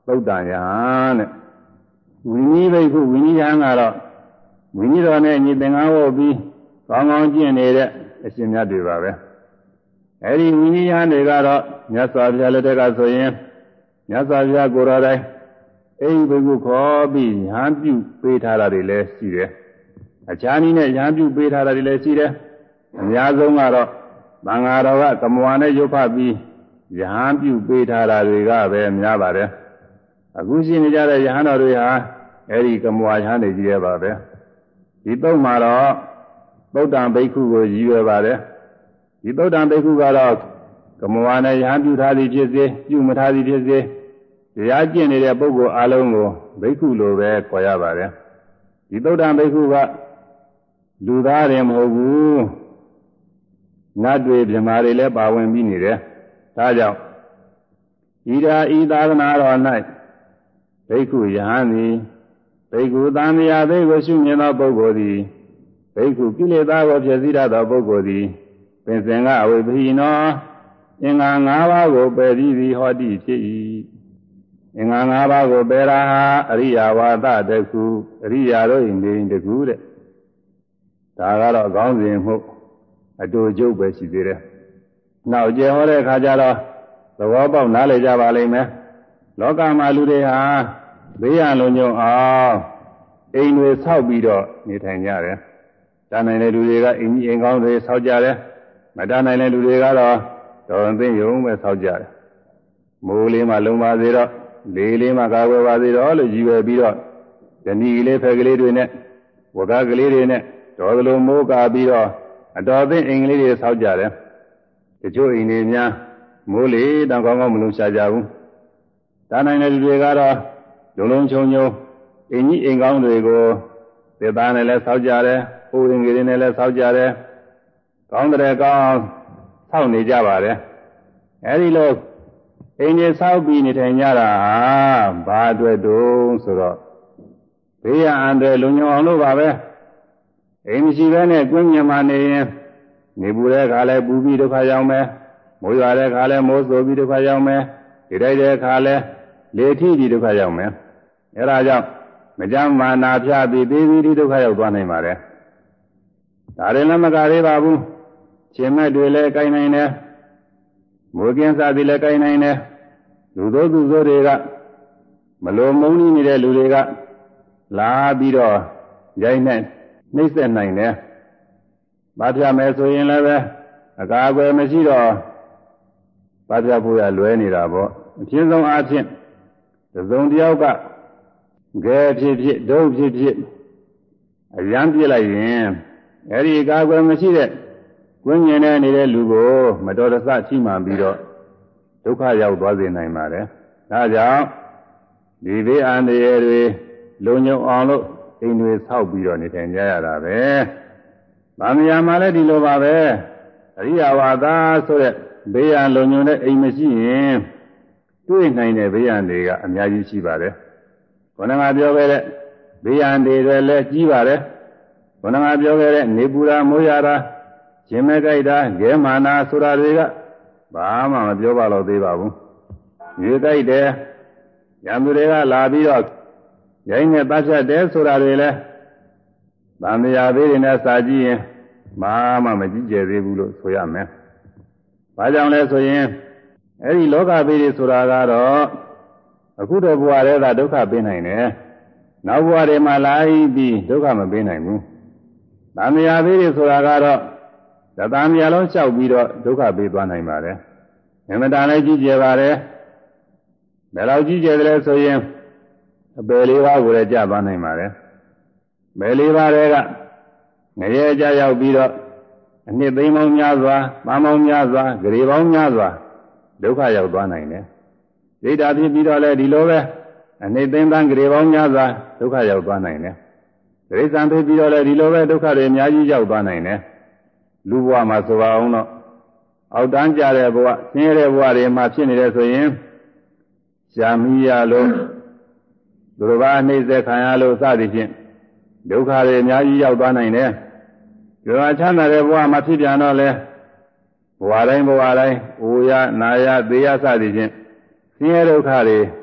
သုတ်တန်ယဟန်တဲ့ဝိနည်းဘိက္ခုဝိနည်းယဟန်ကတော့ဝိနည်းတော်နဲ့ညီသင်္ကန်းဝတ်ပြီးကောင်းကောင်းကျင့်နေတဲ့အရှင်မြတ်တွေပါပဲအဲဒီဝိနည်းယဟန်တွေကတော့မြတ်စွာဘုရားလက်ထက်ကဆိုရင်မြတ်စွာဘုရားကိုယ်တော်တိုင်အဲဒီဘိက္ခုခေါ်ပြီးယဟန်ပြုပေးထားတာတွေလည်းရှိတယ်အခြားနည်းနဲ့ယဟန်ပြုပေးထားတာတွေလည်းရှိတယ်အများဆုံးကတော့သံဃာတော်ကကမဝါနဲ့ရုပ်ဖတ်ပြီးယဟန်ပြုပေးထားတာတွေကပဲများပါတယ်အခုရှိနေကြတဲ့ယဟန်တော်တွေဟာအဲဒီကမဝါယဟန်တွေကြီးရပါပဲဒီသုံးမှာတော့သုတ်တံဘိက္ခုကိုရည်ရွယ်ပါတယ်ဒီသုတ်တံဘိက္ခုကတော့ကမဝါနဲ့ယဟန်ပြုထားသည်ဖြစ်စေပြုမထားသည်ဖြစ်စေတရားကျင့်နေတဲ့ပုဂ္ဂိုလ်အလုံးကိုဘိက္ခုလိုပဲခေါ်ရပါတယ်ဒီသုတ်တံဘိက္ခုကလူသားတွေမဟုတ်ဘူးနတ်တွေမြမာတွေလည်းပါဝင်ပြီးနေတယ်ဒါကြောင့်ဤသာသနာတော်၌ဘိက္ခုယဟန်သည်ဘိက္ခုသံဃာဘိက္ခုရှုမြင်သောပုဂ္ဂိုလ်သည်ဘိက္ခုကိလေသာကိုဖြည့်ဆည်းတတ်သောပုဂ္ဂိုလ်သည်ပင်စင်ကအဝိပဟိနောအင်္ဂါ၅ပါးကိုပယ်ပြီးသည်ဟောတိဖြစ်၏အင်္ဂါ၅ပါးကိုပယ်တာဟာအရိယဝါဒတခုအရိယာတို့၏နေတခုတဲ့ဒါကတော့အကောင်းစဉ်မှုအတူကျုပ်ပဲရှိသေးတယ်နောက်ကျေဟောတဲ့အခါကျတော့သဘောပေါက်နားလည်ကြပါလိမ့်မယ်လောကမှာလူတွေဟာဘေးရန်လုံခြုံအောင်အိမ်တွေဆောက်ပြီးတော့နေထိုင်ကြတယ်တာနိုင်တဲ့လူတွေကအိမ်ကြီးအိမ်ကောင်းတွေဆောက်ကြတယ်မတာနိုင်တဲ့လူတွေကတော့တော်သိရုံပဲဆောက်ကြတယ်မိုးလေးမှလုံပါစေတော့လေလေးမှကာကွယ်ပါစေတော့လို့ရည်ရွယ်ပြီးတော့ဇနီးကလေးဖက်ကလေးတွေနဲ့ဝကားကလေးတွေနဲ့တော်သလိုမိုးကာပြီးတော့အတော်သိအိမ်ကလေးတွေဆောက်ကြတယ်တချို့အိမ်တွေများမိုးလေတောင်ကောင်းကောင်းမလုံရှားကြဘူးတာနိုင်တဲ့လူတွေကတော့လုံလုံချုံချုံအိမ်ကြီးအိမ်ကောင်းတွေကိုသေသားနဲ့လည်းဆောက်ကြတယ်အိုးရင်ကလေးနဲ့လည်းဆောက်ကြတယ်ကောင်းတဲ့ကောင်းဆောက်နေကြပါတယ်အဲဒီလိုအိမ်ကြီးဆောက်ပြီးနေထိုင်ကြတာဘာအတွက်တုံးဆိုတော့ဘေးရန်အန္တရာယ်လုံခြုံအောင်လို့ပါပဲအိမ်မရှိဘဲနဲ့ကွင်းမြမာနေရင်နေပူတဲ့ခါလဲပူပြီးဒုက္ခရောက်မယ်မိုးရွာတဲ့ခါလဲမိုးဆိုပြီးဒုက္ခရောက်မယ်ဒီတိုက်တဲ့ခါလဲလေထီပြီးဒုက္ခရောက်မယ်အဲဒါကြောင့်မကြမ်းမာနာဖြာပြီးသေးပြီးဒုက္ခရောက်သွားနိုင်ပါတယ်ဒါရင်လည်းမကသေးပါဘူးရှင်မဲ့တွေလည်းကိုင်းနိုင်တယ်မိုးကင်းစားပြီးလည်းကိုင်းနိုင်တယ်လူတို့သူတို့တွေကမလိုမုန်းနေတဲ့လူတွေကလာပြီးတော့ရိုက်နိုင်နှိမ့်ဆက်နိုင်တယ်။ဘာပြမယ်ဆိုရင်လည်းပဲအကာအကွယ်မရှိတော့ဘာပြဖို့ရလွဲနေတာပေါ့။အဖြစ်ဆုံးအားဖြင့်သုံးတယောက်ကဂဲဖြစ်ဖြစ်ဒုတ်ဖြစ်ဖြစ်အရန်ပြစ်လိုက်ရင်အဲဒီအကာအကွယ်မရှိတဲ့ကွင်းကျင်နေတဲ့လူကိုမတော်တဆချိမှန်ပြီးတော့ဒုက္ခရောက်သွားစေနိုင်ပါတယ်။ဒါကြောင့်ဒီဘေးအန္တရာယ်တွေလုံခြုံအောင်လို့အိမ်တွေဆောက်ပြီးတော့နေထိုင်ကြရတာပဲ။ဗာမယာမှာလည်းဒီလိုပါပဲ။အရိယဝါဒဆိုတဲ့ဘေးရန်လုံခြုံတဲ့အိမ်မရှိရင်တွေ့နိုင်တဲ့ဘေးရန်တွေကအများကြီးရှိပါတယ်။ခေါင်းကပြောခဲ့တဲ့ဘေးရန်တွေလည်းကြီးပါတယ်။ခေါင်းကပြောခဲ့တဲ့နေပူရာမိုးရတာရှင်မဲကြိုက်တာဂဲမာနာဆိုတာတွေကဘာမှမပြောပါတော့သေးပါဘူး။ရေကြိုက်တယ်ရံသူတွေကလာပြီးတော့ရိုင်းနဲ့ပတ်ချက်တယ်ဆိုတာတွေလဲဗာမယာသေးတွေနဲ့စာကြည့်ရင်ဘာမှမကြည့်ကြသေးဘူးလို့ဆိုရမယ်။ဘာကြောင့်လဲဆိုရင်အဲဒီလောကဘေးတွေဆိုတာကတော့အခုတော့ဘဝတည်းကဒုက္ခပေးနိုင်တယ်။နောက်ဘဝတွေမှာလာပြီးဒုက္ခမပေးနိုင်ဘူး။ဗာမယာဘေးတွေဆိုတာကတော့သတ္တမယာလုံးလျှောက်ပြီးတော့ဒုက္ခပေးသွားနိုင်ပါတယ်။အမှန်တန်လည်းကြည့်ကြပါတယ်။ဘယ်လောက်ကြည့်ကြတယ်လဲဆိုရင်အပယ်လေးပါးကိုလည်းကြားသွားနိုင်ပါတယ်။ဘယ်လေးပါးတွေကငရဲကြရောက်ပြီးတော့အနှစ်သိမ်းပေါင်းများစွာ၊ပန်းပေါင်းများစွာ၊ဂရေပေါင်းများစွာဒုက္ခရောက်သွားနိုင်တယ်။ဒိဋ္ဌာဖြစ်ပြီးတော့လည်းဒီလိုပဲအနှစ်သိမ်းပန်းဂရေပေါင်းများစွာဒုက္ခရောက်သွားနိုင်တယ်။ဒိဋ္ဌံဖြစ်ပြီးတော့လည်းဒီလိုပဲဒုက္ခတွေအများကြီးရောက်သွားနိုင်တယ်။လူဘဝမှာဆိုပါအောင်တော့အောက်တန်းကြတဲ့ဘဝ၊ဆင်းရဲတဲ့ဘဝတွေမှာဖြစ်နေတယ်ဆိုရင်ရှားမိရလို့သူတော်ဘာနှိမ့်ဆက်ခံရလို့စသည်ဖြင့်ဒုက္ခတွေအများကြီးရောက်သွားနိုင်တယ်။ကြောချမ်းသာတဲ့ဘဝမှာဖြစ်ပြန်တော့လဲဘဝတိုင်းအိုရနာရသေရစသည်ဖြင့်ဆင်းရဲဒုက္ခတွေအ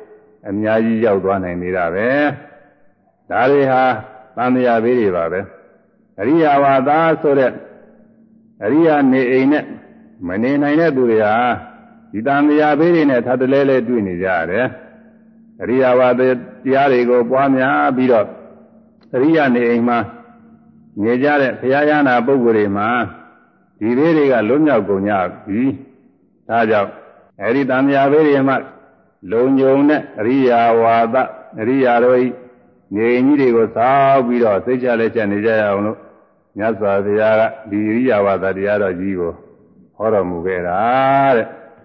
အများကြီးရောက်သွားနိုင်နေတာပဲဒါတွေဟာသံဃာဘေးတွေပါပဲအရိယဝါဒဆိုတဲ့အရိယာနေအိမ်နဲ့မနေနိုင်တဲ့သူတွေဟာဒီသံဃာဘေးတွေနဲ့ထပ်တလဲလဲတွေ့နေကြရတယ်အရိယဝါဒတရားတွေကိုပွားများပြီးတော့အရိယာနေအိမ်မှာနေကြတဲ့ဘုရားရဟနာပုဂ္ဂိုလ်တွေမှာဒီဘေးတွေကလွတ်မြောက်ကုန်ကြပြီဒါကြောင့်အဲဒီသံဃာဘေးတွေမှာလုံခြုံတဲ့အရိယာဝါဒအရိယာတို့ဤနေအိမ်ကြီးတွေကိုဆောက်ပြီးတော့စိတ်ချလက်ချနေကြရအောင်လို့မြတ်စွာဘုရားကဒီအရိယာဝါဒတရားတော်ကြီးကိုဟောတော်မူခဲ့တာတဲ့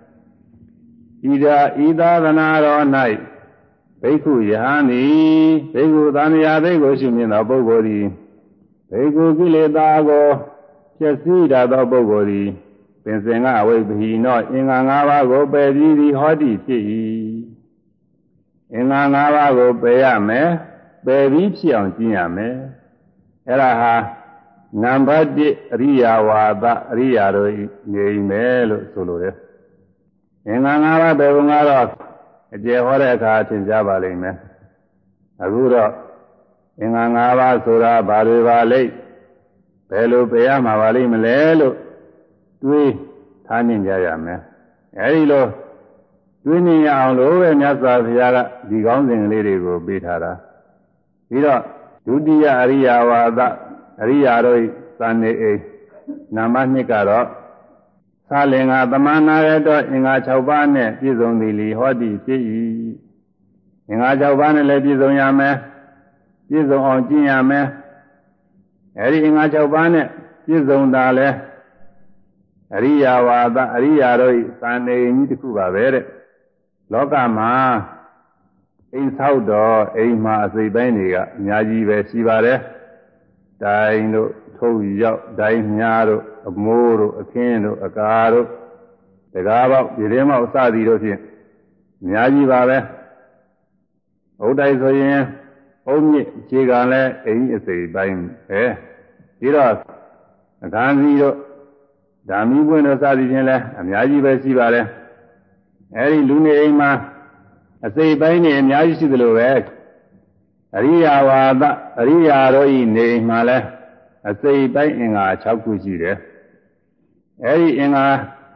ဤသာသနာတော်၌ဘိက္ခုယဟန်သည်ဘိက္ခုသံဃာဘိက္ခုရှိမြင်သောပုဂ္ဂိုလ်သည်ဘိက္ခုကိလေသာကိုဖြည့်စည်းတတ်သောပုဂ္ဂိုလ်သည်ပင်စင်ကအဝိပ္ပိနောအင်္ဂါ၅ပါးကိုပယ်ပြီးသည်ဟောတိဖြစ်၏အင်္ဂါ၅ပါးကိုပယ်ရမယ်ပယ်ပြီးဖြစ်အောင်ကျင့်ရမယ်အဲ့ဒါဟာနံပါတ်1အရိယာဝါဒအရိယာတို့နေမယ်လို့ဆိုလိုတယ်အင်္ဂါ၅ပါးပယ်ပုံကတော့အကျေဟောတဲ့အခါသင်ကြားပါလိမ့်မယ်အခုတော့အင်္ဂါ၅ပါးဆိုတာဘာတွေပါလိမ့်ဘယ်လိုပယ်ရမှာပါလိမ့်မလဲလို့တွေးထားနေကြရမယ်အဲဒီလိုတွေးနေရအောင်လို့ပဲမြတ်စွာဘုရားကဒီကောင်းစဉ်ကလေးတွေကိုပေးထားတာပြီးတော့ဒုတိယအရိယာဝါဒအရိယာတို့သံနေအိနာမနှစ်ကတော့သာလင်္ကာသမဏရတောအင်္ဂါ6ပါးနဲ့ပြည့်စုံသည်လီဟောတိဖြစ်၏အင်္ဂါ6ပါးနဲ့လည်းပြည့်စုံရမယ်ပြည့်စုံအောင်ကျင့်ရမယ်အဲဒီအင်္ဂါ6ပါးနဲ့ပြည့်စုံတာလဲအရိယာဝါဒအရိယာတို့သံနေကြီးတစ်ခုပါပဲတဲ့လောကမှာအိမ်ဆောက်တော့အိမ်မှာအစိပ်ပိုင်းတွေကအများကြီးပဲရှိပါတယ်တိုင်တို့ထုပ်ရောက်ဒိုင်းများတို့အမိုးတို့အခင်းတို့အကာတို့တကားပေါက်ဒီထဲမှာအစသည်တို့ဖြင့်အများကြီးပါပဲဥဒ္ဒိုင်ဆိုရင်အုံမြင့်ခြေကလည်းအိမ်အစိပ်ပိုင်းပဲပြီးတော့အခန်းစီတို့ဓာမီပွင့်တို့စသည်ဖြင့်လည်းအများကြီးပဲရှိပါတယ်အဲဒီလူနေအိမ်မှာအစိပ်ပိုင်းနေအများကြီးရှိသလိုပဲအရိယာဝါဒအရိယာတို့ဤနေအိမ်မှာလည်းအစိပ်ပိုင်းအင်္ဂါ6ခုရှိတယ်အဲဒီအင်္ဂါ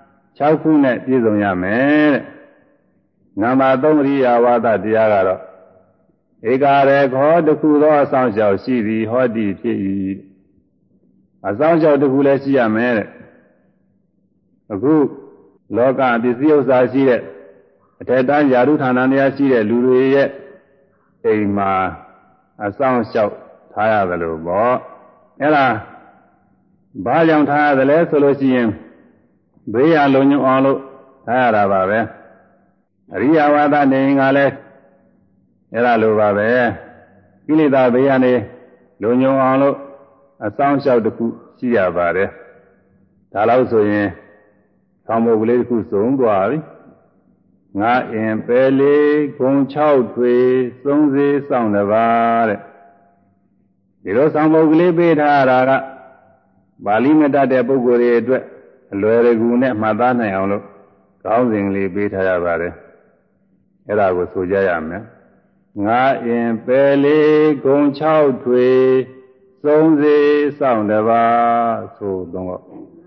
6ခုနဲ့ပြည့်စုံရမယ်တဲ့နံပါတ်3အရိယာဝါဒတရားကတော့ဧကာရေခောတခုသောအဆောင်လျှောက်ရှိသည်ဟောတိဖြစ်၏အဆောင်လျှောက်တခုလည်းရှိရမယ်တဲ့အခုလောကပစ္စည်းဥစ္စာရှိတဲ့အထက်တန်းယာရုဌာနများရှိတဲ့လူတွေရဲ့အိမ်မှာအဆောင်လျှောက်ထားရတယ်လို့ပေါ့အဲ့ဒါဘာကြောင့်ထားရတယ်လဲဆိုလို့ရှိရင်ဘေးရလုံညုံအောင်လို့ထားရတာပါပဲအရိယဝါဒနေကလည်းအဲ့ဒါလိုပါပဲကိလေသာဘေးရနေလုံညုံအောင်လို့အဆောင်လျှောက်တစ်ခုရှိရပါတယ်ဒါလို့ဆိုရင်ဆောင်းမုတ်ကလေးတစ်ခုစုံသွားပြီငါအင်ပဲလေးဂုံ6ထွေသုံးစေးဆောင်တပါးတဲ့ဒီလိုဆောင်းမုတ်ကလေးပေးထားတာကပါဠိမတတ်တဲ့ပုဂ္ဂိုလ်တွေအတွက်အလွယ်တကူနဲ့မှတ်သားနိုင်အောင်လို့ကောင်းစဉ်လေးပေးထားရပါတယ်အဲ့ဒါကိုဆိုကြရမယ်ငါအင်ပဲလေးဂုံ6ထွေသုံးစေးဆောင်တပါးဆိုတော့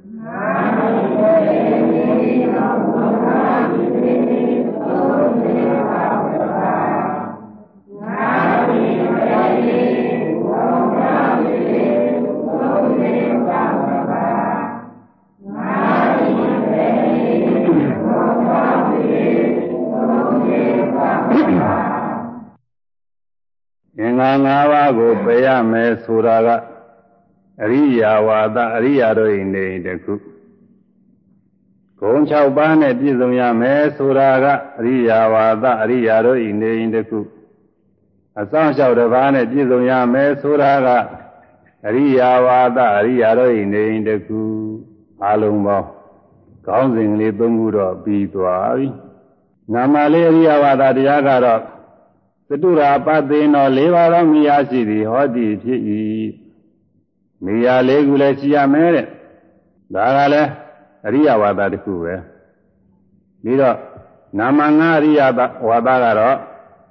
အင်္ဂါ၅ပါးကိုပယ်ရမယ်ဆိုတာကအရိယာဝါဒအရိယာတို့၏နေတခုဂုံ6ပါးနဲ့ပြည့်စုံရမယ်ဆိုတာကအရိယာဝါဒအရိယာတို့၏နေတခုအဆောင်လျှောက်တစ်ပါးနဲ့ပြည့်စုံရမယ်ဆိုတာကအရိယာဝါဒအရိယာတို့၏နေတခုအလုံးပေါင်းခေါင်းစဉ်လေး3ခုတော့ပြီးသွားပြီနာမလေးအရိယာဝါဒတရားကတော့သတုရာပသေနော၄ပါးသောမိယာရှိသည်ဟောတိဖြစ်၏မိယာ၄ခုလည်းရှိရမယ်တဲ့ဒါကလည်းအရိယဝါဒတစ်ခုပဲပြီးတော့နာမငါအရိယဝါဒကတော့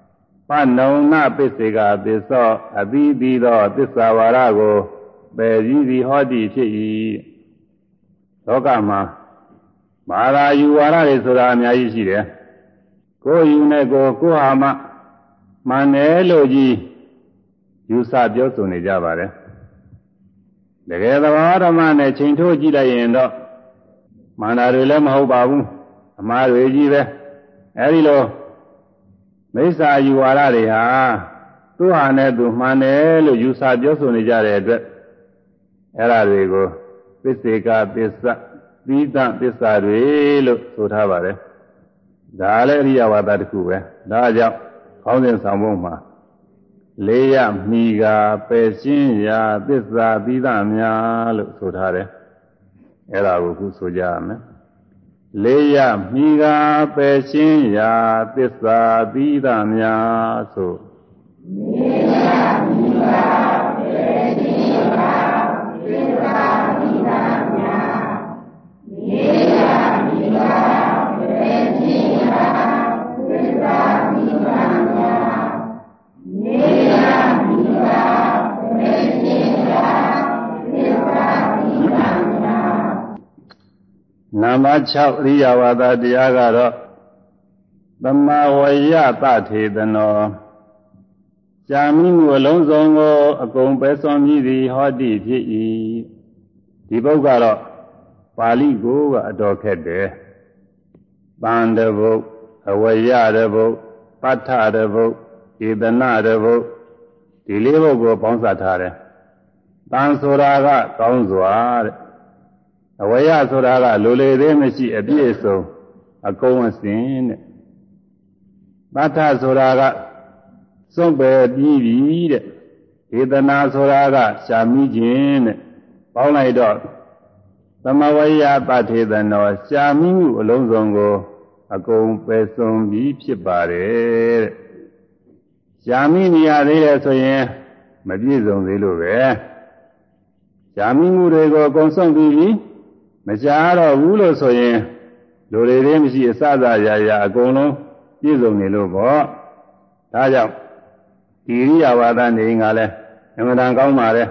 Panona Pisiga, Piso, Abido, Pisavarago, Bezi Hodi Chi Tokama Mara, you are a Surana Ishide. Go you nego, go ama Maneloji, you sat your son Javare. The other man, a chinto Jida Yendo Manarulem Hobabu, Amaruji, Erilo. Mesa you are a 200 Manelo, you sat your son Jared. Erarigo, Pistica, Pisa, Pisa, Pisa, Relo, Sotavare. Daleria Wadarku, Daja, Housing Samuma. Leia, Miga, Peshinya, Pisa, Vidamia, Sotare. Eragu Sojame. Leia, Miga, Peshinya, Pisa, Vidamia, so. Number 6 Riyavada Diagara Damawaya Tati Dano Jamin Alonso, a comparison the Hodi Ti Dibogaro Pali go a docket there Bandavo, Awaya Devo, Pata Devo, Idana Devo, Delivo go Ponsatare Tansoraga, Consuar. Awaya Soraga, Lule, Remishi, a Bieso, a Cohen Bata Soraga, Somber Divid, Idana Soraga, Shamijin, Paula Dog, Samawaya Pate the No, Shamu, Alonzongo, a Cohen Person, Bipare. Shamini are so ye, Majizon the Lure. Shamu Rego, Consum Bibi. Majaro Wulo Soye, Lore Remsi Sada Yaya Gono, Yizoni Lobo, Taja, Iria Wada Ningale, Emanangomare,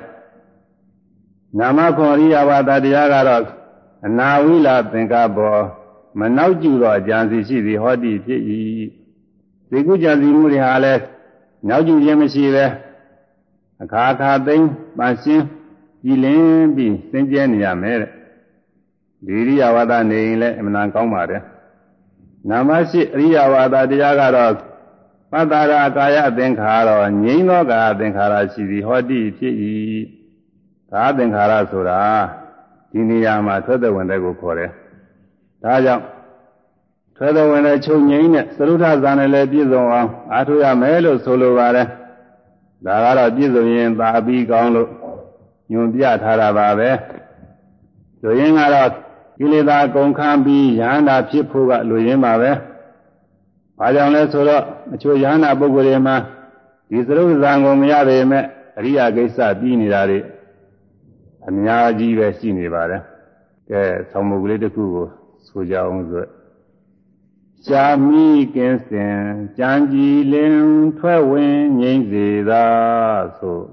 Namakori Wada Diagarok, and now we love Bengabo, Manaujulo, Janzi, the Hodi, the good Janzi Muri Hale, now you Yemisive, a Kaka Ding, Mansin, Yilimbi, Saint Jenia Mere. Riyavada Nile, Emanangomare. Namashi Riyavada Diagarok, Padara Kaya Denkaro, Ninoga Denkara, the Hodi, Tadenkara Sura, Tiniyama, Twitter when they go Kore. Taja Twitter when I chose Yin, Saluta Zanele Bizo, Atuya Melo Solovare, Dara Bizo, Babi Gonglo, Yumbia Tarababe, Yoyingarok. Ilida Gongkambi, Yana Pipuga, Luyima, Pajang Solo, Chuyana Bogurema, Isru Zangomia, Ria Gesa, Dinidari, and Yaji Vesinibare, Tomogli Kugo, Suja Unzu. Jami Gensten, Janji Lim, Twin, Yinzida, so.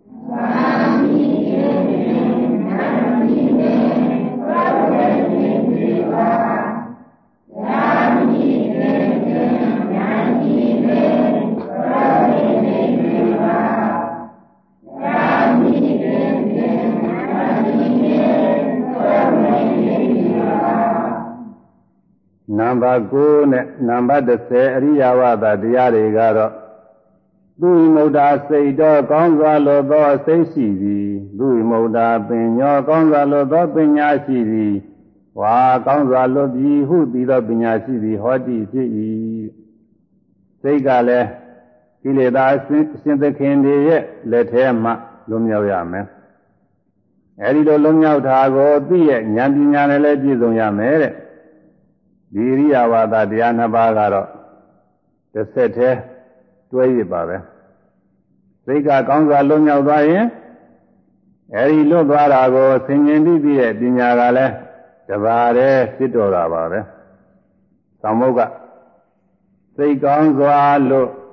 Number 2, number the Riyavada Diarigaro. Duimoda say dog Gonzalo, though say she, Duimoda Pena, Gonzalo, though Pena City, Wa Gonzalo, who did up Pena City, Hoti City. Say Gale, Kileda, since the candy, let him, Lumia. Erido Lumia Tago, be it, Yandina, let you on your merit. Riyavada Diana Bagaro, the set 12 Babe. Sika Gonzalo Lumia, Eri Lobarago, singing Bibi, Dinagale, Tavare, Sitora Babe. Samoga. Say Gonzalo,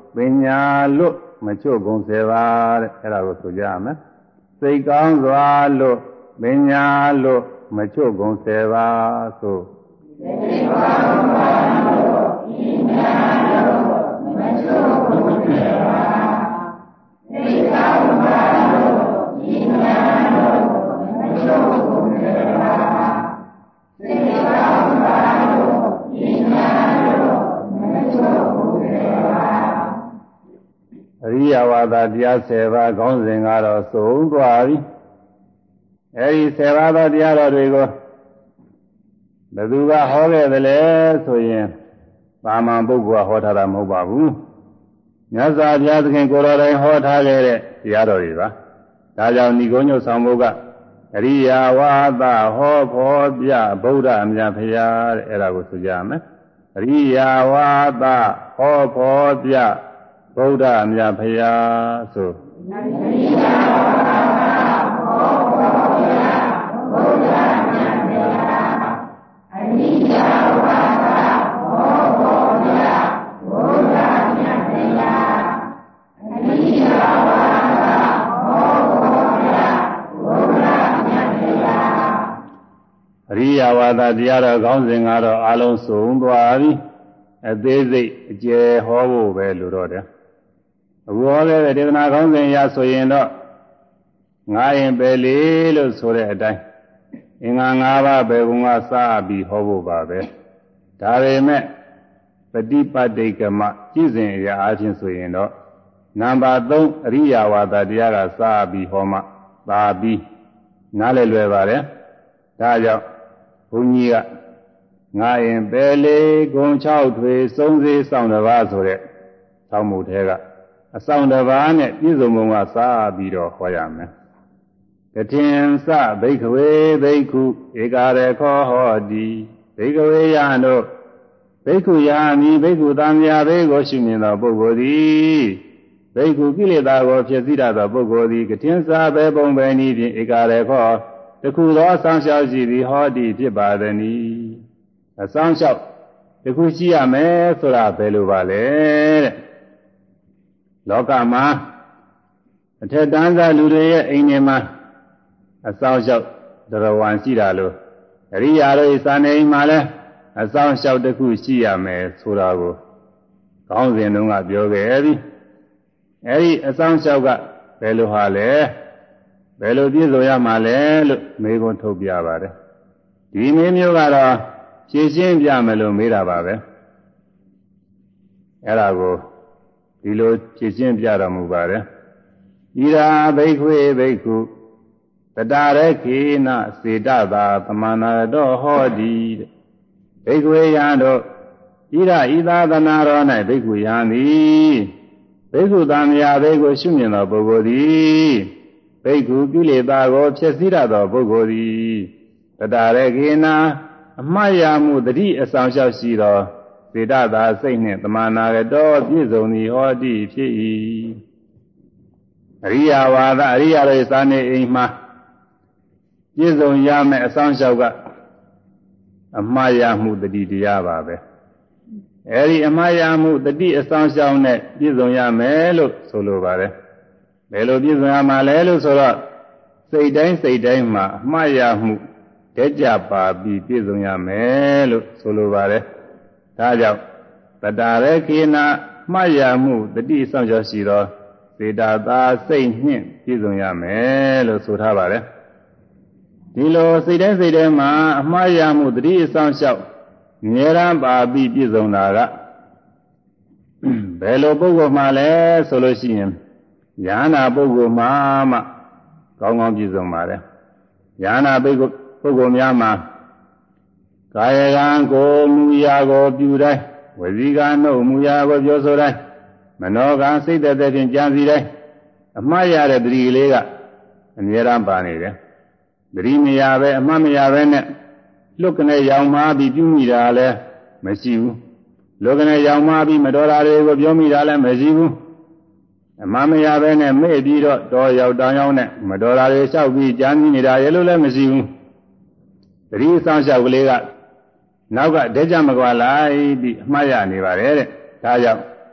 ပညာလွတ်မချွတ်ကုန်စေပါတဲ့အဲ့ဒါကိုဆိုကြရမယ်စိတ်ကောင်းစွာလွတ်ပညာလွတ်မချွတ်ကုန်စေပါဆိုစိတ်ကောင်းစွာလွတ်ပညာလွတ်မချွတ်ကုန်စေပါစိတ်ကောင်းစွာလွတ်ပညာလွတ်မချွတ်ကုန်စေပါစိတ်ကောင်းစွာလွတ်ပညာလွတ်မချွတ်ကုန်စေပါအရိယဝါဒတရား10ပါးခေါင်းစဉ်ကတော့သုံးသွားပြီအဲဒီ10ပါးသောတရားတော်တွေကိုဘယ်သူကဟောခဲ့သလဲဆိုရင်ပါမန်ပုဂ္ဂိုလ်ကဟောထားတာမဟုတ်ပါဘူးမြတ်စွာဘုရားသခင်ကိုယ်တော်တိုင်ဟောထားခဲ့တဲ့တရားတော်တွေပါဒါကြောင့်ဏိဂုံးညုတ်ဆောင်ဖို့ကအရိယဝါဒဟောဖော်ပြဗုဒ္ဓအမြတ်ဖရာတဲ့အဲ့ဒါကိုဆိုကြရမယ်အရိယဝါဒဟောဖော်ပြဗုဒ္ဓအမြတ်ဖရာဆိုအရိယဝါဒဟောဖော်ပြဗုဒ္ဓအမြတ်ဖရာအရိယဝါဒဟောဖော်ပြဗုဒ္ဓအမြတ်ဖရာအရိယဝါဒဟောဖော်ပြဗုဒ္ဓအမြတ်ဖရာအရိယဝါဒတရားတော်ခေါင်းစဉ်ကတော့အလုံးစုံသွားပြီအသေးစိတ်အကျယ်ဟောဖို့ပဲလိုတော့တယ်အခုဟောခဲ့တဲ့ဒေသနာခေါင်းစဉ်အရဆိုရင်တော့ငါးရင်ပဲလေလို့ဆိုတဲ့အတိုင်းအင်္ဂါ၅ပါးပဲဘုံကစပြီးဟောဖို့ပါပဲဒါပေမဲ့ပฏิပတ်တိကမကြည်စဉ်အရာအားဖြင့်ဆိုရင်တော့နံပါတ်3အရိယဝါဒတရားကစပြီးဟောမှသာပြီးနားလည်လွယ်ပါတယ်ဒါကြောင့်ဘုန်းကြီးကငါရင်ပဲလေဂုံ6ထွေစုံစေးဆောင်တစ်ပါးဆိုတဲ့သောင်းမှုထဲကအဆောင်တစ်ပါးနဲ့ပြည့်စုံပုံကစပြီးတော့ဟောရမယ်ကထင်စဘိက္ခဝေဘိက္ခုဧကာရခောဟောတိဘိက္ခဝေယံတို့ဘိက္ခုယာမိဘိက္ခုသံဃာဘေကိုရှုမြင်သောပုဂ္ဂိုလ်သည်ဘိက္ခုကိလေသာကိုဖြစ်စည်းတတ်သောပုဂ္ဂိုလ်သည်ကထင်စပဲပုံပဲနည်းဖြင့်ဧကာရခောတခုသောအဆောင်လျှောက်ရှိသည်ဟောတိဖြစ်ပါသည်နီအဆောင်လျှောက်တခုရှိရမယ်ဆိုတာဘယ်လိုပါလဲတဲ့လောကမှာအထက်တန်းသားလူတွေရဲ့အိမ်တွေမှာအဆောင်လျှောက်တော်ဝန်ရှိတာလို့အရိယာတို့စာနေအိမ်မှာလည်းအဆောင်လျှောက်တခုရှိရမယ်ဆိုတာကိုခေါင်းစဉ်တုန်းကပြောခဲ့ပြီအဲဒီအဆောင်လျှောက်ကဘယ်လိုဟာလဲဘယ်လိုပြည့်စုံရမှာလဲလို့မေးခွန်းထုတ်ပြပါတယ်ဒီမေးမျိုးကတော့ဖြေရှင်းပြမယ်လို့မေးတာပါပဲအဲ့ဒါကိုဒီလိုဖြေရှင်းပြတော်မူပါတယ်ဣရာဘိက္ခွေဘိက္ခုတတရခေနစေတသာသမန္နာတော်ဟောတိဘိက္ခွေယံတို့ဣရာဣသာသနာတော်၌ဘိက္ခုယံသည်ဘိက္ခုသံဃာဘေကိုရှုမြင်သောပုဂ္ဂိုလ်သည်ဘိက္ခုကိလေသာကိုဖျက်ဆီးရသောပုဂ္ဂိုလ်သည်တတရခေနအမှားရမှုတတိအဆောင်လျှောက်ရှိသောစေတသာစိတ်နှင့်တမနာရတော်ပြည့်စုံသည်ဟောတိဖြစ်၏အရိယဝါဒအရိယရဲ့စာနေအိမ်မှာပြည့်စုံရမယ့်အဆောင်လျှောက်ကအမှားရမှုတတိတရားပါပဲအဲဒီအမှားရမှုတတိအဆောင်လျှောက်နဲ့ပြည့်စုံရမယ်လို့ဆိုလိုပါတယ်ဘယ်လိုပြည့်စုံရမှာလဲလို့ဆိုတော့စိတ်တိုင်းမှာအမှားရမှုတက်ကြပါပြီးပြည့်စုံရမယ်လို့ဆိုလိုပါတယ်ဒါကြောင့်တတရခေနမှားရမှုတတိအဆောင်လျှောက်ရှိသောစေတသာစိတ်နှင့်ပြည့်စုံရမယ်လို့ဆိုထားပါတယ်ဒီလိုစိတ်တိုင်းမှာအမှားရမှုတတိအဆောင်လျှောက်ငြိရန်ပါပြီးပြည့်စုံတာကဘယ်လိုပုဂ္ဂိုလ်မှလဲဆိုလို့ရှိရင်ယန္နာပုဂ္ဂိုလ်မှကောင်းကောင်းပြည့်စုံပါတယ်ယန္နာပုဂ္ဂိုလ်များမှာကာယကံကိုမူရာကိုပြုတိုင်းဝစီကံတို့မူရာကိုပြောဆိုတိုင်းမနောကံစိတ်သက်သက်ဖြင့်ကြံစီတိုင်းအမှားရတဲ့တတိလေးကအမြဲတမ်းပါနေတယ်တတိမရပဲအမှားမရပဲနဲ့လွတ်ကနေရောင်မှားပြီးပြုမိတာလည်းမရှိဘူးလွတ်ကနေရောင်မှားပြီးမတော်တာတွေကိုပြောမိတာလည်းမရှိဘူးအမှားမရပဲနဲ့မေ့ပြီးတော့တော်ရောက်တောင်ရောက်နဲ့မတော်တာတွေလျှောက်ပြီးကြံစီနေတာရဲ့လို့လည်းမရှိဘူးတတိအဆောင်လျှောက်ကလေးကနောက်ကဒဲကြမကွာလိုက်ပြီးအမှားရနေပါတယ်တဲ့ဒါကြောင့်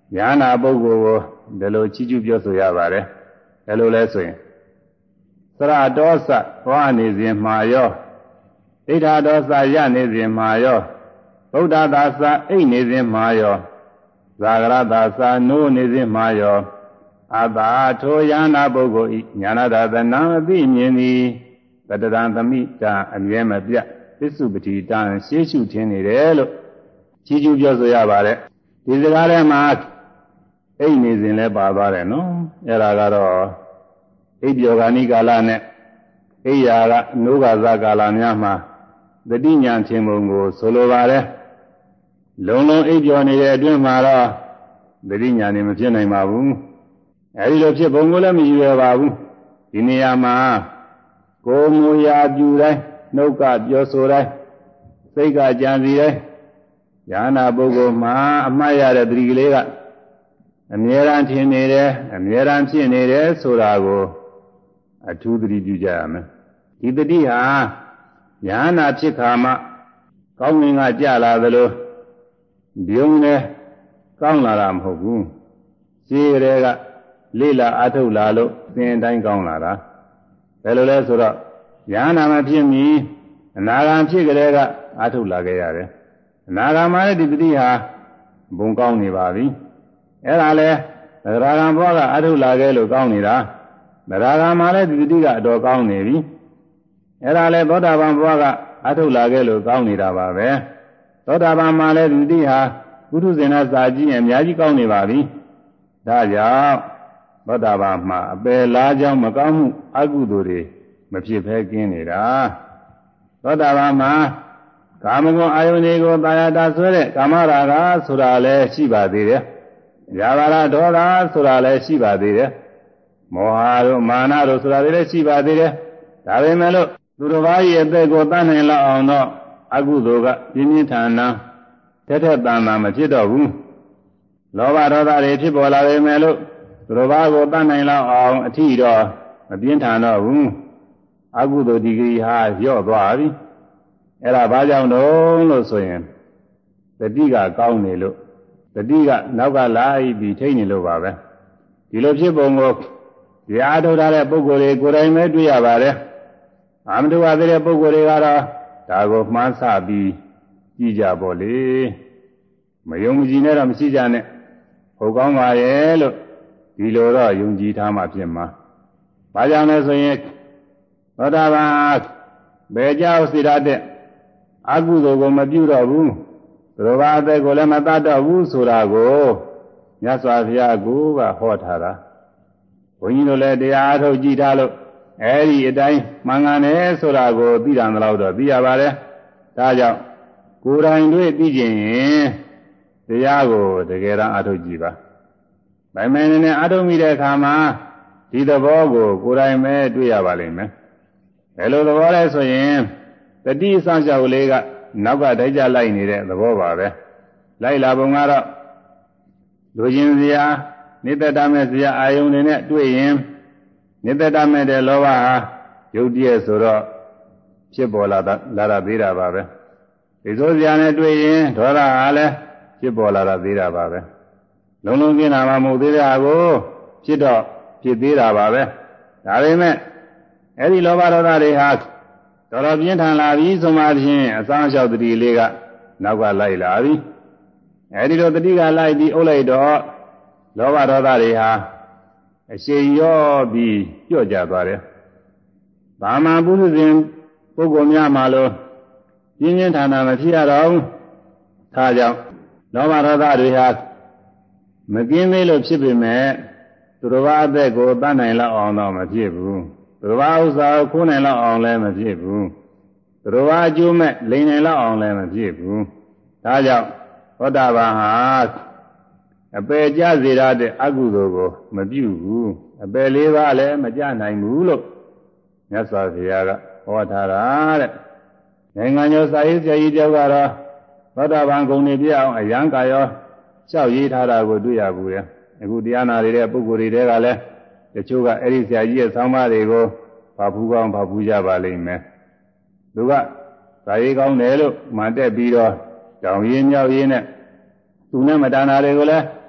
ညာနာပုဂ္ဂိုလ်ကိုဒီလိုချီးကျူးပြောဆိုရပါတယ်ဘယ်လိုလဲဆိုရင်သရတောစသွားနေစဉ်မှာရောဣဒ္ဓတောစရနေစဉ်မှာရောဗုဒ္ဓသာစအိတ်နေစဉ်မှာရောဇာဂရသာစနိုးနေစဉ်မှာရောအတာထိုယန္နာပုဂ္ဂိုလ်ဤညာနာတနံအသိမြင်သည်တတရံသမိတာအမြဲမပြတ်ပစ္စုပတိတံရှေးရှုထင်းနေတယ်လို့ချီးကျူးပြောဆိုရပါတယ်ဒီစကားထဲမှာအိတ်နေစဉ်လဲပါသွားတယ်နော်အဲ့ဒါကတော့အိပ်ပျော်ခါနိကာလနဲ့အိယာကနိုးကစားကာလများမှာတတိညာထင်ပုံကိုဆိုလိုပါတယ်လုံလုံအိပ်ပျော်နေတဲ့အတွင်းမှာတော့တတိညာနေမဖြစ်နိုင်ပါဘူးအဲဒီလိုဖြစ်ပုံကိုလည်းမယူရပါဘူးဒီနေရာမှာကိုယ်မူရာပြူတိုင်းနှုတ်ကပြောဆိုတိုင်းစိတ်ကကြံစီတိုင်းဉာဏပုဂ္ဂိုလ်မှာအမှားရတဲ့တတိကလေးကအမြဲတမ်းထင်နေတယ်အမြဲတမ်းဖြစ်နေတယ်ဆိုတာကိုအထူးသတိပြုကြရမယ်ဒီတတိဟာဉာဏဖြစ်ခါမှကောင်းငင်ကကြလာသလိုဘုံနဲ့ကောင်းလာတာမဟုတ်ဘူးရှင်းရဲကလေးလာအထုတ်လာလို့သင်တိုင်းကောင်းလာတာဘယ်လိုလဲဆိုတော့ဉာဏမဖြစ်မီအနာဂံဖြစ်ကြတဲ့ကအထုတ်လာခဲ့ရတယ်အနာဂံမှာလည်းဒီတတိဟာဘုံကောင်းနေပါပြီအဲ့ဒါလဲသရဂံဘဝကအထုတ်လာခဲ့လို့ကောင်းနေတာသရဂံမှာလည်းဒီတတိကအတော်ကောင်းနေပြီအဲ့ဒါလဲသောတာပန်ဘဝကအထုတ်လာခဲ့လို့ကောင်းနေတာပါပဲသောတာပန်မှာလည်းဒီတတိဟာပုထုဇဉ်နဲ့စာကြည့်ရင်အများကြီးကောင်းနေပါပြီဒါကြောင့်သောတာပန်မှာအပယ်လားကြောင်းမကောင်းမှုအကုသိုလ်တွေမဖြစ်ဘဲကင်းနေတာသောတာပန်မှာကာမဂုဏ်အာယုန်တွေကိုတာယာတာဆွဲတဲ့ကာမရာဂဆိုတာလည်းရှိပါသေးတယ်။ယာဘာရဒေါသဆိုတာလည်းရှိပါသေးတယ်။မောဟတို့မာနတို့ဆိုတာလည်းရှိပါသေးတယ်။ဒါပေမဲ့လို့သူတစ်ပါးရဲ့အသက်ကိုတတ်နိုင်လောက်အောင်တော့အကုသိုလ်ကပြင်းပြင်းထန်ထန်ထက်ထက်တန်တန်မဖြစ်တော့ဘူး။လောဘဒေါသတွေဖြစ်ပေါ်လာပေမဲ့လို့သူတစ်ပါးကိုတတ်နိုင်လောက်အောင်အထီတော့မပြင်းထန်တော့ဘူး။အကုသိုလ်ဒီဂရီဟာလျော့သွားပြီ။အဲ့ဒါဘာကြောင့်လို့ဆိုရင်တတိကကောင်းနေလို့တတိကနောက်ကလိုက်ပြီးထိနေလို့ပါပဲဒီလိုဖြစ်ပုံကိုရားထုတ်ထားတဲ့ပုဂ္ဂိုလ်တွေကိုယ်တိုင်ပဲတွေ့ရပါတယ်အာမတုဝသေးတဲ့ပုဂ္ဂိုလ်တွေကတော့ဒါကိုမှားဆပြီးကြည့်ကြပါလေမယုံကြည်နဲ့တော့မရှိကြနဲ့ဟုတ်ကောင်းပါရဲ့လို့ဒီလိုတော့ယုံကြည်ထားမှဖြစ်မှာဘာကြောင့်လဲဆိုရင်သောတာပန်ဘယ်ကြောက်စိရတဲ့အကုသိုလ်ကိုမပြုတော့ဘူးသူတော်ဘာအသက်ကိုလည်းမတတ်တော့ဘူးဆိုတာကိုမြတ်စွာဘုရားကဟောထားတာဘုန်းကြီးတို့လည်းတရားအထုတ်ကြည့်ထားလို့အဲဒီအတိုင်းမှန်ကန်တယ်ဆိုတာကိုသိတယ်တော့သိရပါတယ်ဒါကြောင့်ကိုယ်တိုင်တွေ့သိကျင်ရင်တရားကိုတကယ်တမ်းအထုတ်ကြည့်ပါဗိုင်မဲနဲ့အထုတ်မိတဲ့အခါမှာဒီသဘောကိုကိုယ်တိုင်ပဲတွေ့ရပါလိမ့်မယ်ဘယ်လိုသဘောလဲဆိုရင်တတိအဆောင်ကြောက်လေးကနောက်ကတိုက်ကြလိုက်နေတဲ့သဘောပါပဲလိုက်လာပုံကတော့လူချင်းစရာနိတ္တမဲ့စရာအာယုန်တွေနဲ့တွေ့ရင်နိတ္တမဲ့တဲ့လောဘဟာရုပ်တည်းဆိုတော့ဖြစ်ပေါ်လာတာသေးတာပါပဲဒီဆိုစရာနဲ့တွေ့ရင်ဒေါသဟာလည်းဖြစ်ပေါ်လာတာသေးတာပါပဲလုံးလုံးကျင်းတာမှမဟုတ်သေးတာကိုဖြစ်တော့ဖြစ်သေးတာပါပဲဒါပေမဲ့အဲ့ဒီလောဘဒေါသတွေဟာတော်တော်ပြင်းထန်လာပြီဆိုမှဖြင့်အဆောင်လျှောက်တတိလေးကနောက်ကလိုက်လာပြီအဲဒီလိုတတိကလိုက်ပြီးအုပ်လိုက်တော့လောဘဒေါသတွေဟာအရှိန်ရောပြီးကြော့ကြသွားတယ်။ဘာမှပုထုဇဉ်ပုဂ္ဂိုလ်များမှလို့ပြင်းပြင်းထန်ထန်မဖြစ်ရတော့ဘူး။ဒါကြောင့်လောဘဒေါသတွေဟာမကင်းသေးလို့ဖြစ်ပေမဲ့သူတော်ဘာအသက်ကိုတတ်နိုင်လောက်အောင်တော့မဖြစ်ဘူး။သူတော်ဘာဥစ္စာကိုခိုးနိုင်လောက်အောင်လည်းမဖြစ်ဘူးသူတော်ဘာအကျိုးမဲ့လိမ်နိုင်လောက်အောင်လည်းမဖြစ်ဘူးဒါကြောင့်သောတာပန်ဟာအပယ်ကျစေရတဲ့အကုသိုလ်ကိုမပြုဘူးအပယ်လေးပါးလည်းမကျနိုင်ဘူးလို့မြတ်စွာဘုရားကဟောထားတာတဲ့နိုင်ငံကျော်စာရေးဆရာကြီးတယောက်ကတော့သောတာပန်ဂုဏ်တွေပြအောင်အယံကာရောလျှောက်ရေးထားတာကိုတွေ့ရဘူးလေအခုတရားနာနေတဲ့ပုဂ္ဂိုလ်တွေကလည်းတချို့ကအဲ့ဒီဆရာကြီးရဲ့ဆောင်းပါးတွေကိုဘာဖူးကောင်းဘာဖူးကြပါလိမ့်မယ်သူကဇာရေးကောင်းတယ်လို့မှန်တက်ပြီးတော့ကြောင်ရင်းမြောက်ရင်းနဲ့သူနဲ့မတန်တာတွေကိုလည်း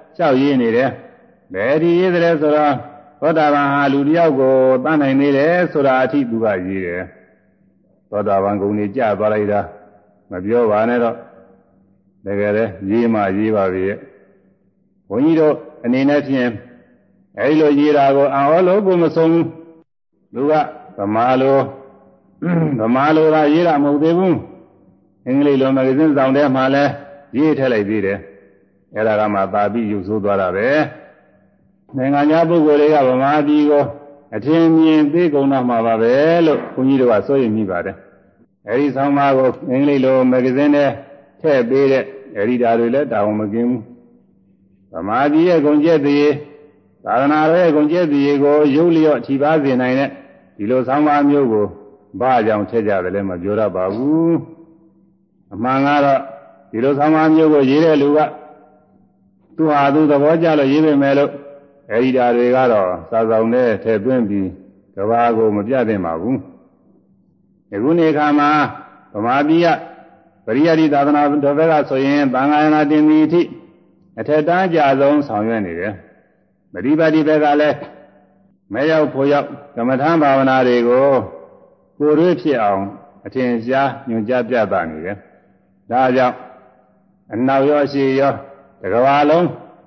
လျှောက်ရင်းနေတယ်ဘယ်ဒီရေးတယ်ဆိုတော့သောတာပန်ဟာလူတယောက်ကိုတတ်နိုင်သေးတယ်ဆိုတာအထိသူကရေးတယ်သောတာပန်ဂုဏ်ကြီးကြသွားလိုက်တာမပြောပါနဲ့တော့တကယ်လေရေးမှရေးပါပြီဘုန်းကြီးတို့အနေနဲ့ဖြင့်အဲဒီလိုရေးတာကိုအော်လို့ကိုမဆုံးဘူးသူကဗမာလိုကရေးတာမဟုတ်သေးဘူးအင်္ဂလိပ်လိုမဂ္ဂဇင်းဆောင်ထဲမှာလဲရေးထည့်လိုက်သေးတယ်အဲ့ဒါကမှသာပြီးယူဆိုးသွားတာပဲနိုင်ငံခြားပုဂ္ဂိုလ်တွေကဗမာပြည်ကိုအထင်မြင်သိကုန်တော့မှာပါပဲလို့ဘုန်းကြီးတို့ကစိုးရိမ်မိပါတယ်အဲဒီဆောင်မကိုအင်္ဂလိပ်လိုမဂ္ဂဇင်းထဲထည့်ပေးတဲ့အရိဒါတွေလည်းတာဝန်မကင်းဘူးဗမာပြည်ရဲ့ဂုဏ်ကျက်တွေသာသနာတော်ရဲ့ဂုဏ်ကျက်တွေကိုရုပ်လျော့ထိပါစေနိုင်တဲ့ဒီလိုဆောင်မမျိုးကိုဘာကြောင့်ထည့်ကြတယ်လဲမပြောရပါဘူးအမှန်ကတော့ဒီလိုဆောင်မမျိုးကိုရေးတဲ့လူကသူဟာသူသဘောကျလို့ရေးပေမဲ့လို့အရိဒါတွေကတော့စာဆောင်နဲ့ထည့်သွင်းပြီးကဘာကိုမပြသင့်ပါဘူးအခုနေခါမှာဗမာပြည်ကပရိယတိသာသနာတော်ဘက်ကဆိုရင်သံဃာယနာတင်သည်အထိအထက်တန်းကြဆုံးဆောင်ရွက်နေတယ်ပရိပတ်တိဘက်ကလည်းမဲရောက်ဖို့ရောက်ကမ္မထာဘာဝနာတွေကိုကိုယ်ရွေးဖြစ်အောင်အထင်ရှားညွှန်ကြားပြသနေတယ်ဒါကြောင့်အနောက်ရောအရှေ့ရောတစ်ကမ္ဘာလုံး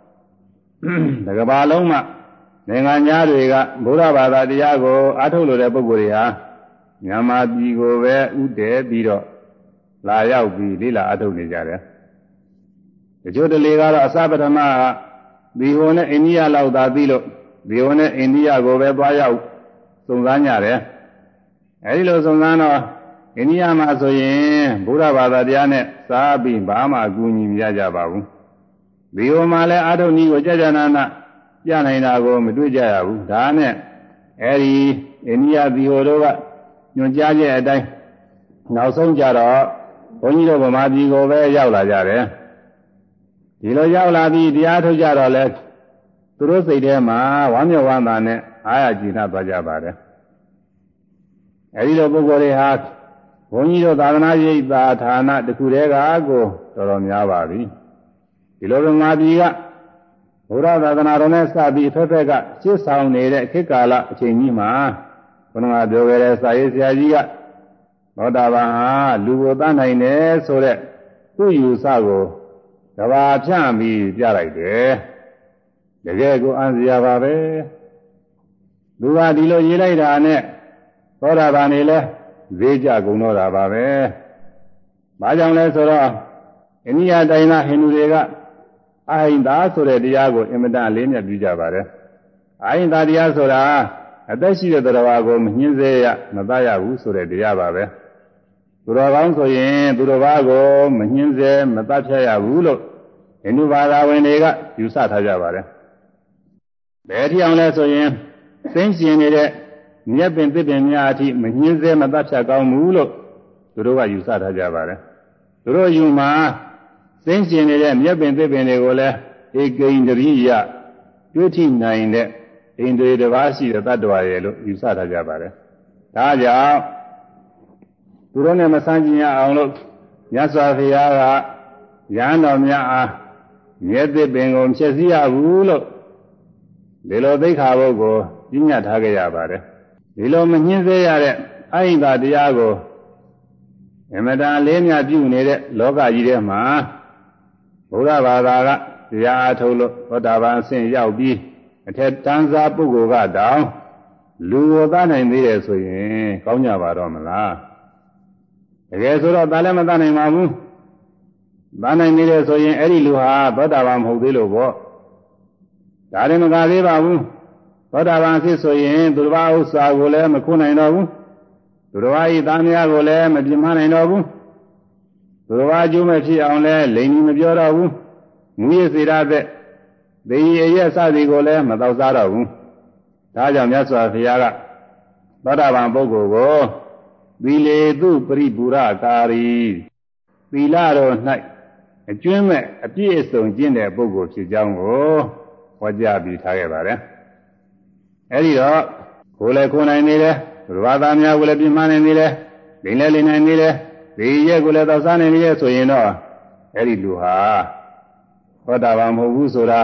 မှာနိုင်ငံသားတွေကဘုရားဘာသာတရားကိုအားထုတ်လို့တဲ့ပုဂ္ဂိုလ်တွေဟာမြန်မာပြည်ကိုပဲဥတည်ပြီးတော့လာရောက်ပြီးလိလာအားထုတ်နေကြတယ်တချို့တလေကတော့အစပထမကဒီဟိုနဲ့အိန္ဒိယလောက်သာပြီးလို့ဒီဟိုနဲ့အိန္ဒိယကိုပဲသွားရောက်စုံစမ်းကြတယ်အဲဒီလိုစုံစမ်းတော့အိန္ဒိယမှာဆိုရင်ဘုရားဘာသာတရားနဲ့စားပြီးဘာမှအကူအညီမရကြပါဘူးဒီဟိုမှာလည်းအာထုန်ကြီးကိုကြာကြာနာနာပြနိုင်တာကိုမတွေ့ကြရဘူးဒါနဲ့အဲဒီအိန္ဒိယဒီဟိုတို့ကညွှန်ကြားချက်အတိုင်းနောက်ဆုံးကြတော့ဘုန်းကြီးတို့ဗမာပြည်ကိုပဲရောက်လာကြတယ်ဒီလိုရောက်လာပြီးတရားထုတ်ကြတော့လဲသူတို့စိတ်ထဲမှာဝမ်းမြောက်ဝမ်းသာနဲ့အားရကြည်နပ်သွားကြပါတယ်အဲဒီလိုပုဂ္ဂိုလ်တွေဟာဘုန်းကြီးတို့သာသနာ့ရိပ်သာဌာနတစ်ခုတည်းကကိုတော်တော်များပါပြီဒီလိုဗမာပြည်ကဘုရားသာသနာတော်နဲ့စပြီးဖက်ဖက်ကရှင်းဆောင်နေတဲ့ခေတ်ကာလအချိန်ကြီးမှာဘုရားပြောခဲ့တဲ့စာရေးဆရာကြီးကသောတာပန်ဟာလူကိုတတ်နိုင်တယ်ဆိုတဲ့သူ့ယူဆကိုကဘာဖြန့်ပြီးပြလိုက်တယ်တကယ်ကိုအံ့စရာပါပဲသူကဒီလိုရေးလိုက်တာနဲ့သောတာပန်နေလဲဈေးကြကုန်တော့တာပါပဲဘာကြောင့်လဲဆိုတော့အိန္ဒိယတိုင်းသားဟိန္ဒူတွေကအဟိန္ဒာဆိုတဲ့တရားကိုအင်မတန်လေးမြတ်ပြုကြပါတယ်အဟိန္ဒာတရားဆိုတာအသက်ရှိတဲ့တရားကိုမညှင်းစေရမတတ်ရဘူးဆိုတဲ့တရားပါပဲသူတော်ကောင်းဆိုရင်သူတော်ဘာကိုမညှင်းစေမတတ်ဖြတ်ရဘူးလို့ဟိန္ဒူဘာသာဝင်တွေကယူဆထားကြပါတယ်ဘယ်ထီအောင်လဲဆိုရင်သိရှင်နေတဲ့မြက်ပင်သစ်ပင်များအထိမညှင်းစေမတတ်ဖြတ်ကောင်းဘူးလို့သူတို့ကယူဆထားကြပါတယ်သူတို့ယူမှာသိရှင်နေတဲ့မြက်ပင်သစ်ပင်တွေကိုလည်းဧကိန္ဒရိယတွေ့ထိနိုင်တဲ့ဣန္ဒြေတစ်ပါးရှိတဲ့တ attva ရဲ့လို့ယူဆထားကြပါတယ်ဒါကြောင့်သူတို့နဲ့မဆန်းကျင်ရအောင်လို့မြတ်စွာဘုရားကရဟန်းတော်များအားမြက်သစ်ပင်ကိုဖြည့်ဆည်းရဘူးလို့ဒီလိုသိက္ခာပုဒ်ကိုပြညတ်ထားခဲ့ရပါတယ်ဒီလိုမညှင်းစေရတဲ့အဟိန္ဒတရားကိုအမတန်လေးမြတ်ပြုနေတဲ့လောကကြီးထဲမှာဘုရားဘာသာကတရားအားထုတ်လို့သောတာပန်အဆင့်ရောက်ပြီးအထက်တန်းစားပုဂ္ဂိုလ်ကတောင်လူကိုသားနိုင်သေးတယ်ဆိုရင်ကောင်းကြပါတော့မလားတကယ်ဆိုတော့သားလည်းမသားနိုင်ပါဘူးသားနိုင်သေးတယ်ဆိုရင်အဲ့ဒီလူဟာသောတာပန်မဟုတ်သေးလို့ပေါ့ဒါလည်းမကသေးပါဘူးသောတာပန်ဖြစ်ဆိုရင်သူတော်ဘာဥစ္စာကိုလည်းမခွနိုင်တော့ဘူးသူတော်ဘာဤသားများကိုလည်းမပြင်းမနိုင်တော့ဘူးသူတော်ဘာအကျိုးမဲ့ဖြစ်အောင်လည်းလိန်ကြီးမပြောတော့ဘူးမူရစေရတဲ့ဒေယီအရဲ့စသည်ကိုလည်းမတော့စားတော့ဘူးဒါကြောင့်မြတ်စွာဘုရားကသောတာပန်ပုဂ္ဂိုလ်ကိုသီလေသူပရိပူရကာရီသီလတော်၌အကျွမ်းမဲ့အပြည့်အစုံကျင့်တဲ့ပုဂ္ဂိုလ်ဖြစ်ကြောင်းကိုဟောကြားပြီးထားခဲ့ပါတယ်အဲဒီတော့ကိုယ်လည်းကိုယ်နိုင်နေတယ်ဘုရားသားများကိုလည်းပြင်းမနိုင်နေတယ်လိန်လည်းလိန်နိုင်နေတယ်ဒီရဲ့ကိုလည်းတော့စားနိုင်နေရဲ့ဆိုရင်တော့အဲဒီလူဟာသောတာပန်မဟုတ်ဘူးဆိုတာ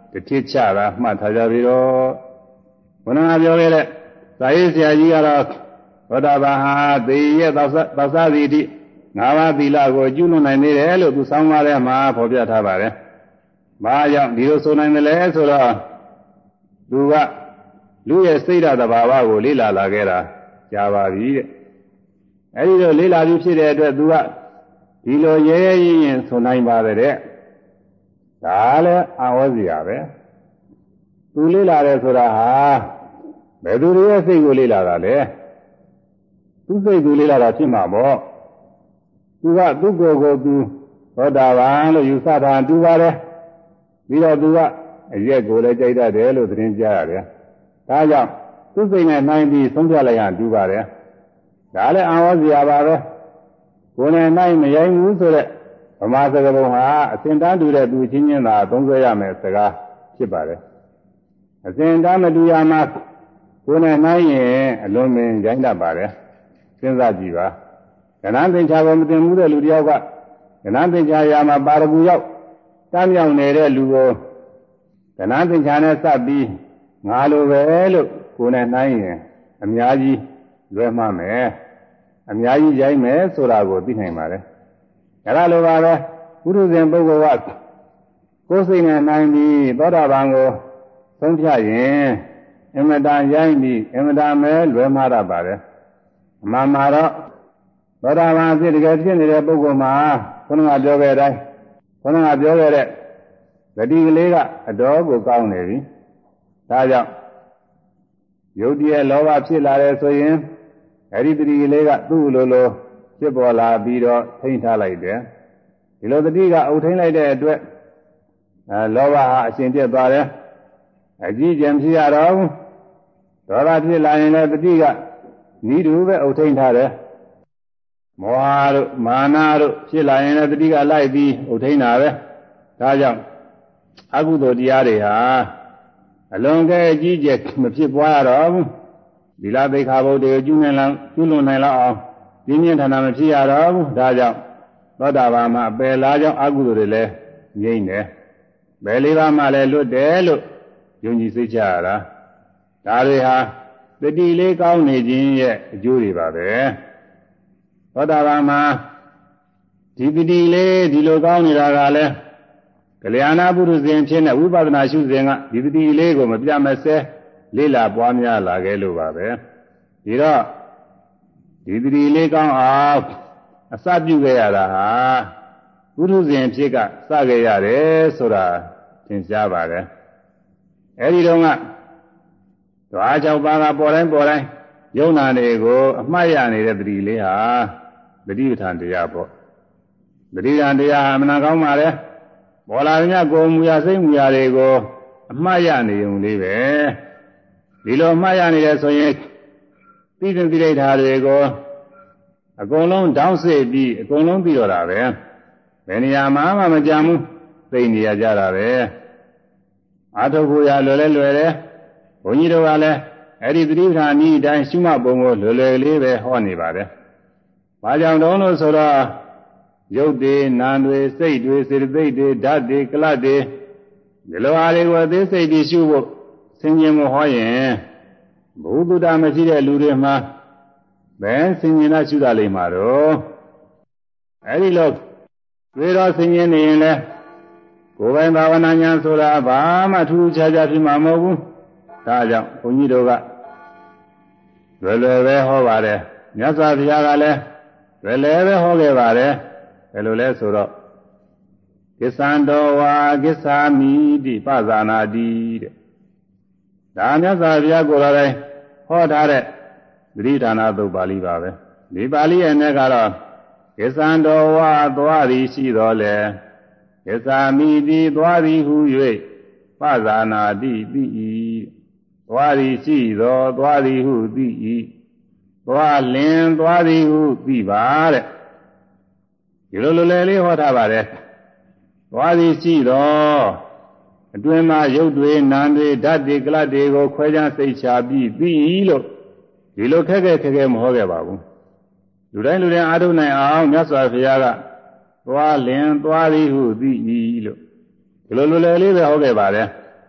တစ်ထစ်ချတာမှတ်ထားကြပြီးတော့ဘုရားပြောခဲ့တဲ့သာရေးဆရာကြီးကတော့သောတာပန်ဟာသေရဲ့သောစားသည့်အထိ၅ပါးသီလကိုကျူးလွန်နိုင်နေတယ်လို့သူဆောင်းပါးထဲမှာဖော်ပြထားပါတယ်။ဘာကြောင့်ဒီလိုဆိုနိုင်တယ်လဲဆိုတော့သူကလူရဲ့စိတ်ဓာတ်သဘာဝကိုလေ့လာလာခဲ့တာကြာပါပြီတဲ့။အဲဒီလိုလေ့လာပြီးဖြစ်တဲ့အတွက်သူကဒီလိုရဲရဲရင်ဆိုနိုင်ပါတယ်တဲ့။ဒါလည်းအာဝဇ္ဇရာပဲ။သူလေ့လာတယ်ဆိုတာဟာဘယ်သူရဲ့စိတ်ကိုလေ့လာတာလဲ။သူစိတ်ကိုလေ့လာတာဖြစ်မှာပေါ့။သူကသူ့ကိုယ်ကိုသူသောတာပန်လို့ယူဆတာတူပါတယ်ပြီးတော့သူကအရက်ကိုလည်းကြိုက်တတ်တယ်လို့သတင်းကြားရတယ်ဒါကြောင့်သူ့စိတ်နဲ့နှိုင်းပြီးဆုံးဖြတ်လိုက်ရတူပါတယ်ဒါလည်းအာဝဇ္ဇရာပါပဲကိုယ်နဲ့နှိုင်းမရိုင်းဘူးဆိုတဲ့ဗမာစကားပုံဟာအစဉ်တန်းတူတဲ့သူချင်းချင်းသာသုံးဆွဲရမယ်စကားဖြစ်ပါတယ်အစဉ်တန်းမတူရမှာကိုယ်နဲ့နှိုင်းရင်အလွန်ပင်ရိုင်းတတ်ပါတယ်စဉ်းစားကြည့်ပါကဏ္ဍသင်္ချာကိုမသိမှုတဲ့လူတယောက်ကကဏ္ဍသင်္ချာရာမှာပါရဂူရောက်တမ်းမြောင်နေတဲ့လူကိုကဏ္ဍသင်္ချာနဲ့စပ်ပြီးငါလိုပဲလို့ကိုယ်နဲ့နှိုင်းရင်အများကြီးလွဲမှားမယ်အများကြီးရိုင်းမယ်ဆိုတာကိုသိနိုင်ပါတယ်ဒါကလိုပါပဲပုရုဇဉ်ပုဂ္ဂိုလ်ကကိုယ်စိတ်နဲ့နှိုင်းပြီးသောတာပန်ကိုဆုံးဖြတ်ရင်အမတန်ရိုင်းပြီးအမတန်မဲလွဲမှားတတ်ပါတယ်အမှန်မှာတော့သောတာပန်အဖြစ်တကယ်ဖြစ်နေတဲ့ပုဂ္ဂိုလ်မှာခொနကပြောခဲ့တိုင်းခொနကပြောခဲ့တဲ့ဂတိကလေးကအတော်ကိုကောင်းနေပြီဒါကြောင့်ယုတ်တည်းလောဘဖြစ်လာတယ်ဆိုရင်အဲဒီတတိကလေးကသူ့လိုလိုဖြစ်ပေါ်လာပြီးတော့ထိန်းထားလိုက်တယ်ဒီလိုတတိကအုပ်ထိန်းလိုက်တဲ့အတွက်လောဘဟာအရှင်ပြတ်သွားတယ်အကြီးကျယ်ဖြစ်ရတော့ဒေါသဖြစ်လာရင်လည်းတတိကဤတူပဲအုပ်ထိန်းထားတယ်မောဟတို့မာနတို့ဖြစ်လာရင်လည်းတတိကလိုက်ပြီးဥထိန်းတာပဲဒါကြောင့်အကုသိုလ်တရားတွေဟာအလွန်ကဲအကြီးကျယ်မဖြစ်ပွားရတော့ဘူးဒီလားသိက္ခာပုဒ်တွေကိုကျူးလွန်နိုင်လောက်အောင်ပြင်းပြင်းထန်ထန်မဖြစ်ရတော့ဘူးဒါကြောင့်သောတာပန်မှာပယ်လားကြောင့်အကုသိုလ်တွေလည်းငြိမ့်တယ်ပယ်လေးပါးမှလည်းလွတ်တယ်လို့ယုံကြည်စိတ်ချရတာဒါတွေဟာတတိလေးကောင်းနေခြင်းရဲ့အကျိုးတွေပါပဲသောတာပန်မှာဒီပတိလေးဒီလိုကောင်းနေတာကလည်းကလျာဏပုရုဇဉ်ဖြစ်တဲ့ဝိပဿနာရှုစဉ်ကဒီပတိလေးကိုမပြတ်မစဲလေးလာပွားများလာခဲ့လို့ပါပဲဒီတော့ဒီပတိလေးကောင်းအောင်အစပြုခဲ့ရတာဟာပုရုဇဉ်ဖြစ်ကစခဲ့ရတယ်ဆိုတာသင်ကြားပါတယ်အဲဒီတော့ကဓဝါ6ပါးကပေါ်တိုင်းယုံနာတွေကိုအမှတ်ရနေတဲ့ပတိလေးဟာပฏิပဋ္ဌာန်တရားပေါ့ပฏิပဋ္ဌာန်တရားအမှန်ကောင်းပါလေပေါ်လာတဲ့ကိုယ်မူရာစိတ်မူရာတွေကိုအမှတ်ရနေုံလေးပဲဒီလိုအမှတ်ရနေတယ်ဆိုရင်သိတဲ့သိလိုက်တာတွေကိုအကုန်လုံးတောင်းစစ်ပြီးအကုန်လုံးပြီးတော့တာပဲဘယ်နေရာမှမကြမ်းဘူးသိနေရကြတာပဲအာထုပ်ကိုရလွယ်တယ်ဘုန်းကြီးတို့ကလည်းအဲ့ဒီပฏิပဋ္ဌာန်ဤအတိုင်းရှုမှတ်ပုံကိုလွယ်လွယ်လေးပဲဟောနေပါတယ်။ဘာကြောင့်တုံးလို့ဆိုတော့ရုပ်တွေနာမ်တွေစိတ်တွေစေတသိက်တွေဓာတ်တွေကလတ်တွေဒီလိုအားတွေကိုအသေးစိတ်ပြီးရှုဖို့ဆင်ခြင်မဟောရင်ဘုဒ္ဓတာမရှိတဲ့လူတွေမှာဘယ်ဆင်ခြင်တာရှုတာလိမ့်မှာတော့အဲ့ဒီလိုတွေတော့ဆင်ခြင်နေရင်လဲကိုယ်ပိုင်ဘာဝနာဉာဏ်ဆိုတာဘာမှထူးခြားခြားဖြစ်မှာမဟုတ်ဘူးဒါကြောင့်ဘုန်းကြီးတို့ကလွယ်လွယ်ပဲဟောပါတယ်မြတ်စွာဘုရားကလည်းလွယ်လွယ်ပဲဟောခဲ့ပါတယ်ဘယ်လိုလဲဆိုတော့ကိစ္ဆန္တောဝါကိစ္ဆာမိတိပဇာနာတိတဲ့ဒါမြတ်စွာဘုရားကိုယ်တော်တိုင်ဟောထားတဲ့သတိဌာနသုတ်ပါဠိပါပဲဒီပါဠိရဲ့နဲ့ကတော့ကိစ္ဆန္တောဝါသွားသည်ရှိတော်လေကိစ္ဆာမိတိသွားသည်ဟု၍ပဇာနာတိသိ၏သွားသည်ရှိသောသွားသည်ဟုသိ၏သွားလင်သွားသည်ဟုသိပါတဲ့ဒီလိုလိုလေးဟောထားပါတယ်သွားသည်ရှိသောအတွင်းမှာရုပ်တွေနာမ်တွေဓာတ်တွေကလတ်တွေကိုခွဲခြားစိတ်ချပြီးသိ၏လို့ဒီလိုခက်ခဲမဟောခဲ့ပါဘူးလူတိုင်းအားထုတ်နိုင်အောင်မြတ်စွာဘုရားကသွားလင်သွားသည်ဟုသိ၏လို့ဒီလိုလိုလေးပဲဟောခဲ့ပါတယ်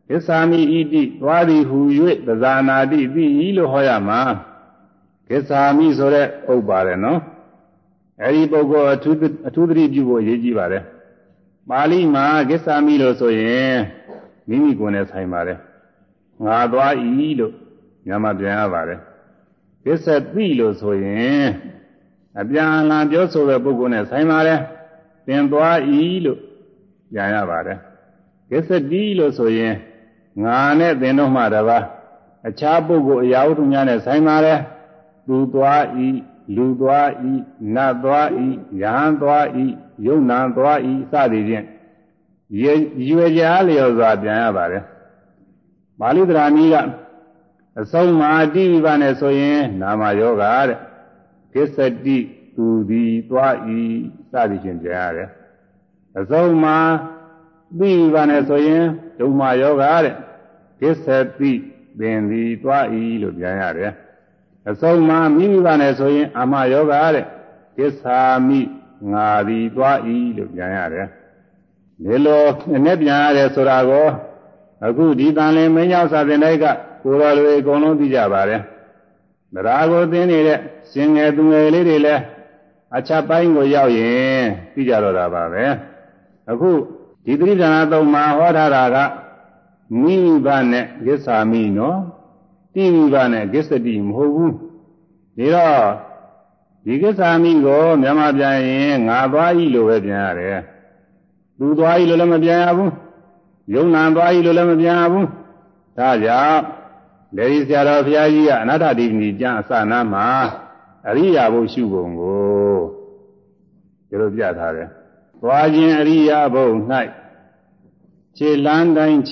Kisami iti, Wadi Huyue, the Zanadi, the Ilo Hoyama, Kisami Sore, Obareno, Eribogo, a 2-3 Jubo Yijivare, Malima, Kisami Losoye, Mimikunes Haimare, Nadwa Ilo, Yamabiavare, Kisa Pilo Soye, Abiana Joso, the Bugunes Haimare, Tendwa Ilo, Yanavare, Kisa Dilo Soye, Nane, Deno Madava, a Chabugo Yautunyane Saimare, Ludwa E, Ludwa E, Nadwa E, Yandwa E, Yunandwa E, Sadijan. Yuejalio Zabianavare. Malidraniga, a Soma Divane Soye, Nama Yoga, Kisadi to the Twa E, Sadijan Jare. A Soma Divane Soye, Duma Yoga. Kisati, then the Twa E. Lubianare. A Soma Mivane Soyin, Ama Yoga, Kisami, Nadi Twa E. Lubianare. Lilo, Nebianare Sorago, a good Idan Menya Sadenega, Kurale Gono Dijabare. The Rago Denile, sing a Dunelile, a Chapaingo Yaoye, Pijarodababe. A good Tidriganato Maharaga. Nivane Gesami no, Tivane Gesadim Hobu. Dira, Digesami go, Yamabian, Abailo Vebiare. Duduailo Lamabiabu, Yonanduailo Lamabiabu, Taja, there is Yaravia, another dignity, Jansanama, Ariabo Shubongo. Yerobiatare. Wajin Ariabo night. Chilandine,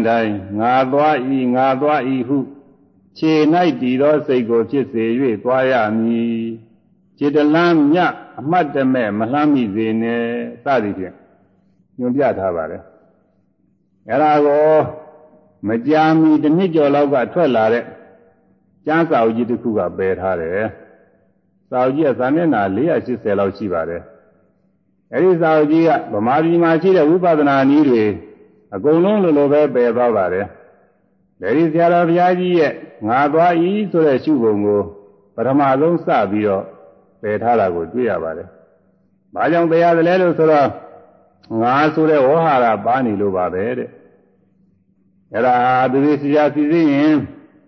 Nadwa E. Who Che night did all say go chise, Twayami, Chidalam ya, Madame, Malami Zene, Sadijan. Yubiatavare. Erago, Majami, the Nijologa, Twelare, Jansa Ujituka Bedhare, Saudia Sanena, Lia, she said, Chivare. Eris Augia, Bamari Machida, Upadana Nire. A go no lobe bevare. There is Yaravia, Nadwa E. to the Shubongo, but Amazon Sabio, Petalago, Tuyavare. Bayang Bea the letter Sora, Nasure Ohara, Bani Lubabere. Era Divisia Fizin,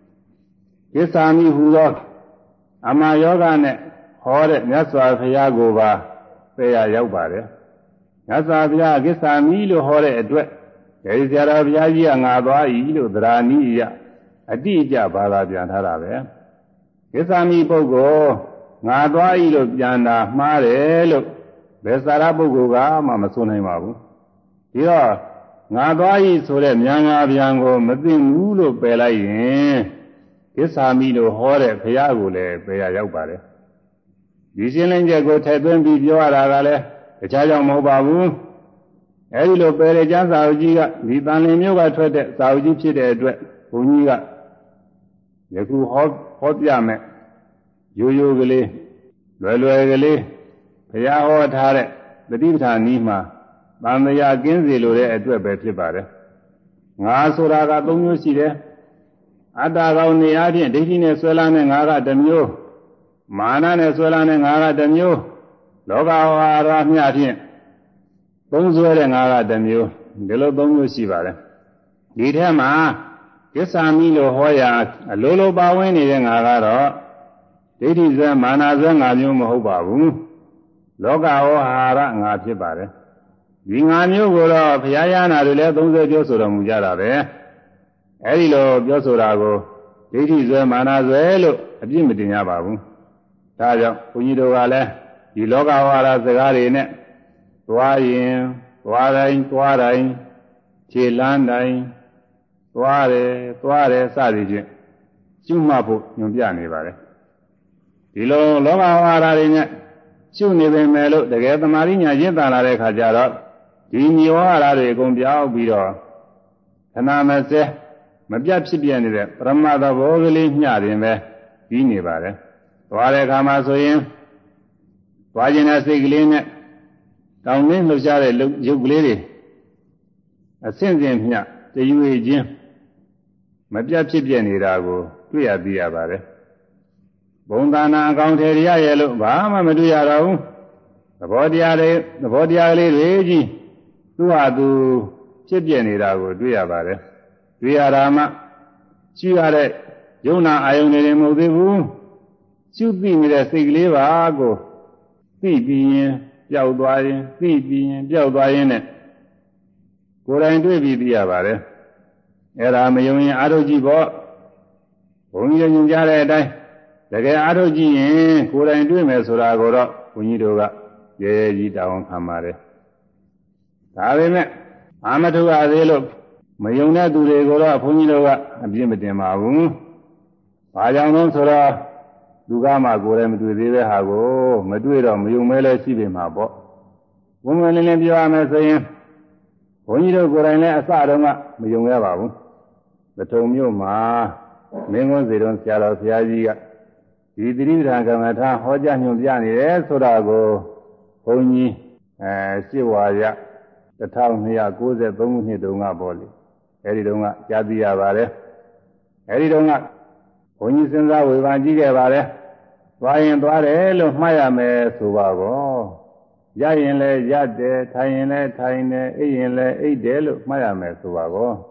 Kisami Hudok, Amayogane, Hore, Naswa Fayagova, Pea Yabare. Nasavia, Kisami, Hore, Edwet. There is Yaravia and Adwa, Drania, a Dija Balabian. Kisami Pogo, Nadwa, Jana, Mare, Besaraboga, Mamasune Mabu. Here, Nadwa is for them, Yanga Biango, Madin Ulu Belay, Kisami, Hore, Payagule, Payabare. This Yelanga go Teben be Yoarale, a child of Mobabu. Ello Perejan Saujiga, the Tanimoga Twete, Sauji Chide, Uniga, Yaku Hot Yame, Yuyugli, Veluegli, Payaho Tare, the Dita Nima, Bandaya Genzilure at Webetibare. Nasuraga Dumuside, Adaga Niadi, Dikine Swelan and Ara Demio, Mana Neswelan and Ara Demio, Loga Aramiati. Bonzuere Nara Demio, Delo Bongo Sivare. Didema, Kisami Hoya, a Lolo Bawini and Agaro, Didi Manazan Adium Hobabu, Loga O'Hara and Atibare. Vinganio Goro, Piana, Donzo Josura Mujarabe, Elilo Josorago, Didi Manazuelo, a Jimitina Babu. Taja, Unido Vale, the Loga O'Hara Zagarine. Twaring, Chilandine, Tware, Sadije, Sumapu, Nubiani Vare. Below Loga Suni Melo, the Gata Marina Yentana Kajara, Dini Oara Gombia Biro, Kanamase, Mabjapsibian, Ramada Vogeli, Yadime, Dini Vare, Tware Kamasoyim, Twajina Sigline. Down in Lujare, Jubilee. A Sindian here, တရွေချင်းမပြတ်ဖြစ်ပြနေတာကိုတွေ့ရသိရပါတယ်ဘုံသာနာအကောင်ထေရရဲ့လို့ဘာမှမတွေ့ရတော့ဘူးသဘောတရားလေးတွေကြီးသူ့ဟာသူဖြစ်ပြနေတာကိုတွေ့ရပါတယ်တွေ့ရတာမှရှိရတဲ့ယုံနာအာယုန်တွေမဟုတ်သေးဘူးရှုသိနေတဲ့စိတ်ကလေးပါကိုသိပြီးရင်ပျောက်သွားရင်သိပြီးရင်ပျောက်သွားရင်နဲ့ကိုယ်တိုင်တွေ့ပြီးသိရပါတယ်အဲ့ဒါမယုံရင်အာထုတ်ကြည့်ပေါ့ဘုန်းကြီးညွှန်ကြားတဲ့အတိုင်းတကယ်အာထုတ်ကြည့်ရင်ကိုယ်တိုင်တွေ့မယ်ဆိုတာကိုတော့ဘုန်းကြီးတို့ကရဲရဲကြီးတောင်းခံပါတယ်ဒါပေမဲ့အာမထုတ်ရသေးလို့မယုံတဲ့သူတွေကိုတော့ဘုန်းကြီးတို့ကအပြစ်မတင်ပါဘူးဘာကြောင့်လဲဆိုတော့လူကမှကိုယ်တိုင်မတွေ့သေးတဲ့ဟာကိုမတွေ့တော့မယုံမဲလဲရှိနေမှာပေါ့ဘုံဝင်လင်းပြောရမယ်ဆိုရင်ဘုန်းကြီးတို့ကိုယ်တိုင်လည်းအစတုန်းကမယုံရပါဘူးပထုံမြို့မှာမင်းကွန်းစီတော်ဆရာတော်ဘုရားကြီးကဒီသတိပဋ္ဌာန်ကမ္မထာဟောကြားညွှန်ပြနေတယ်ဆိုတာကိုဘုန်းကြီးရှစ်ဝါရ1293ခုနှစ်တုန်းကပေါ့လေအဲဒီတုန်းကကြားသိရပါတယ်အဲဒီတုန်းကဘုန်းကြီးစဉ်းစားဝေဖန်ကြည့်ခဲ့ပါတယ်သွားရင်သွားတယ်လို့မှားရမယ်ဆိုပါတော့ရရင်လည်းရတယ်ထိုင်ရင်လည်းထိုင်တယ်အိပ်ရင်လည်းအိပ်တယ်လို့မှားရမယ်ဆိုပါတော့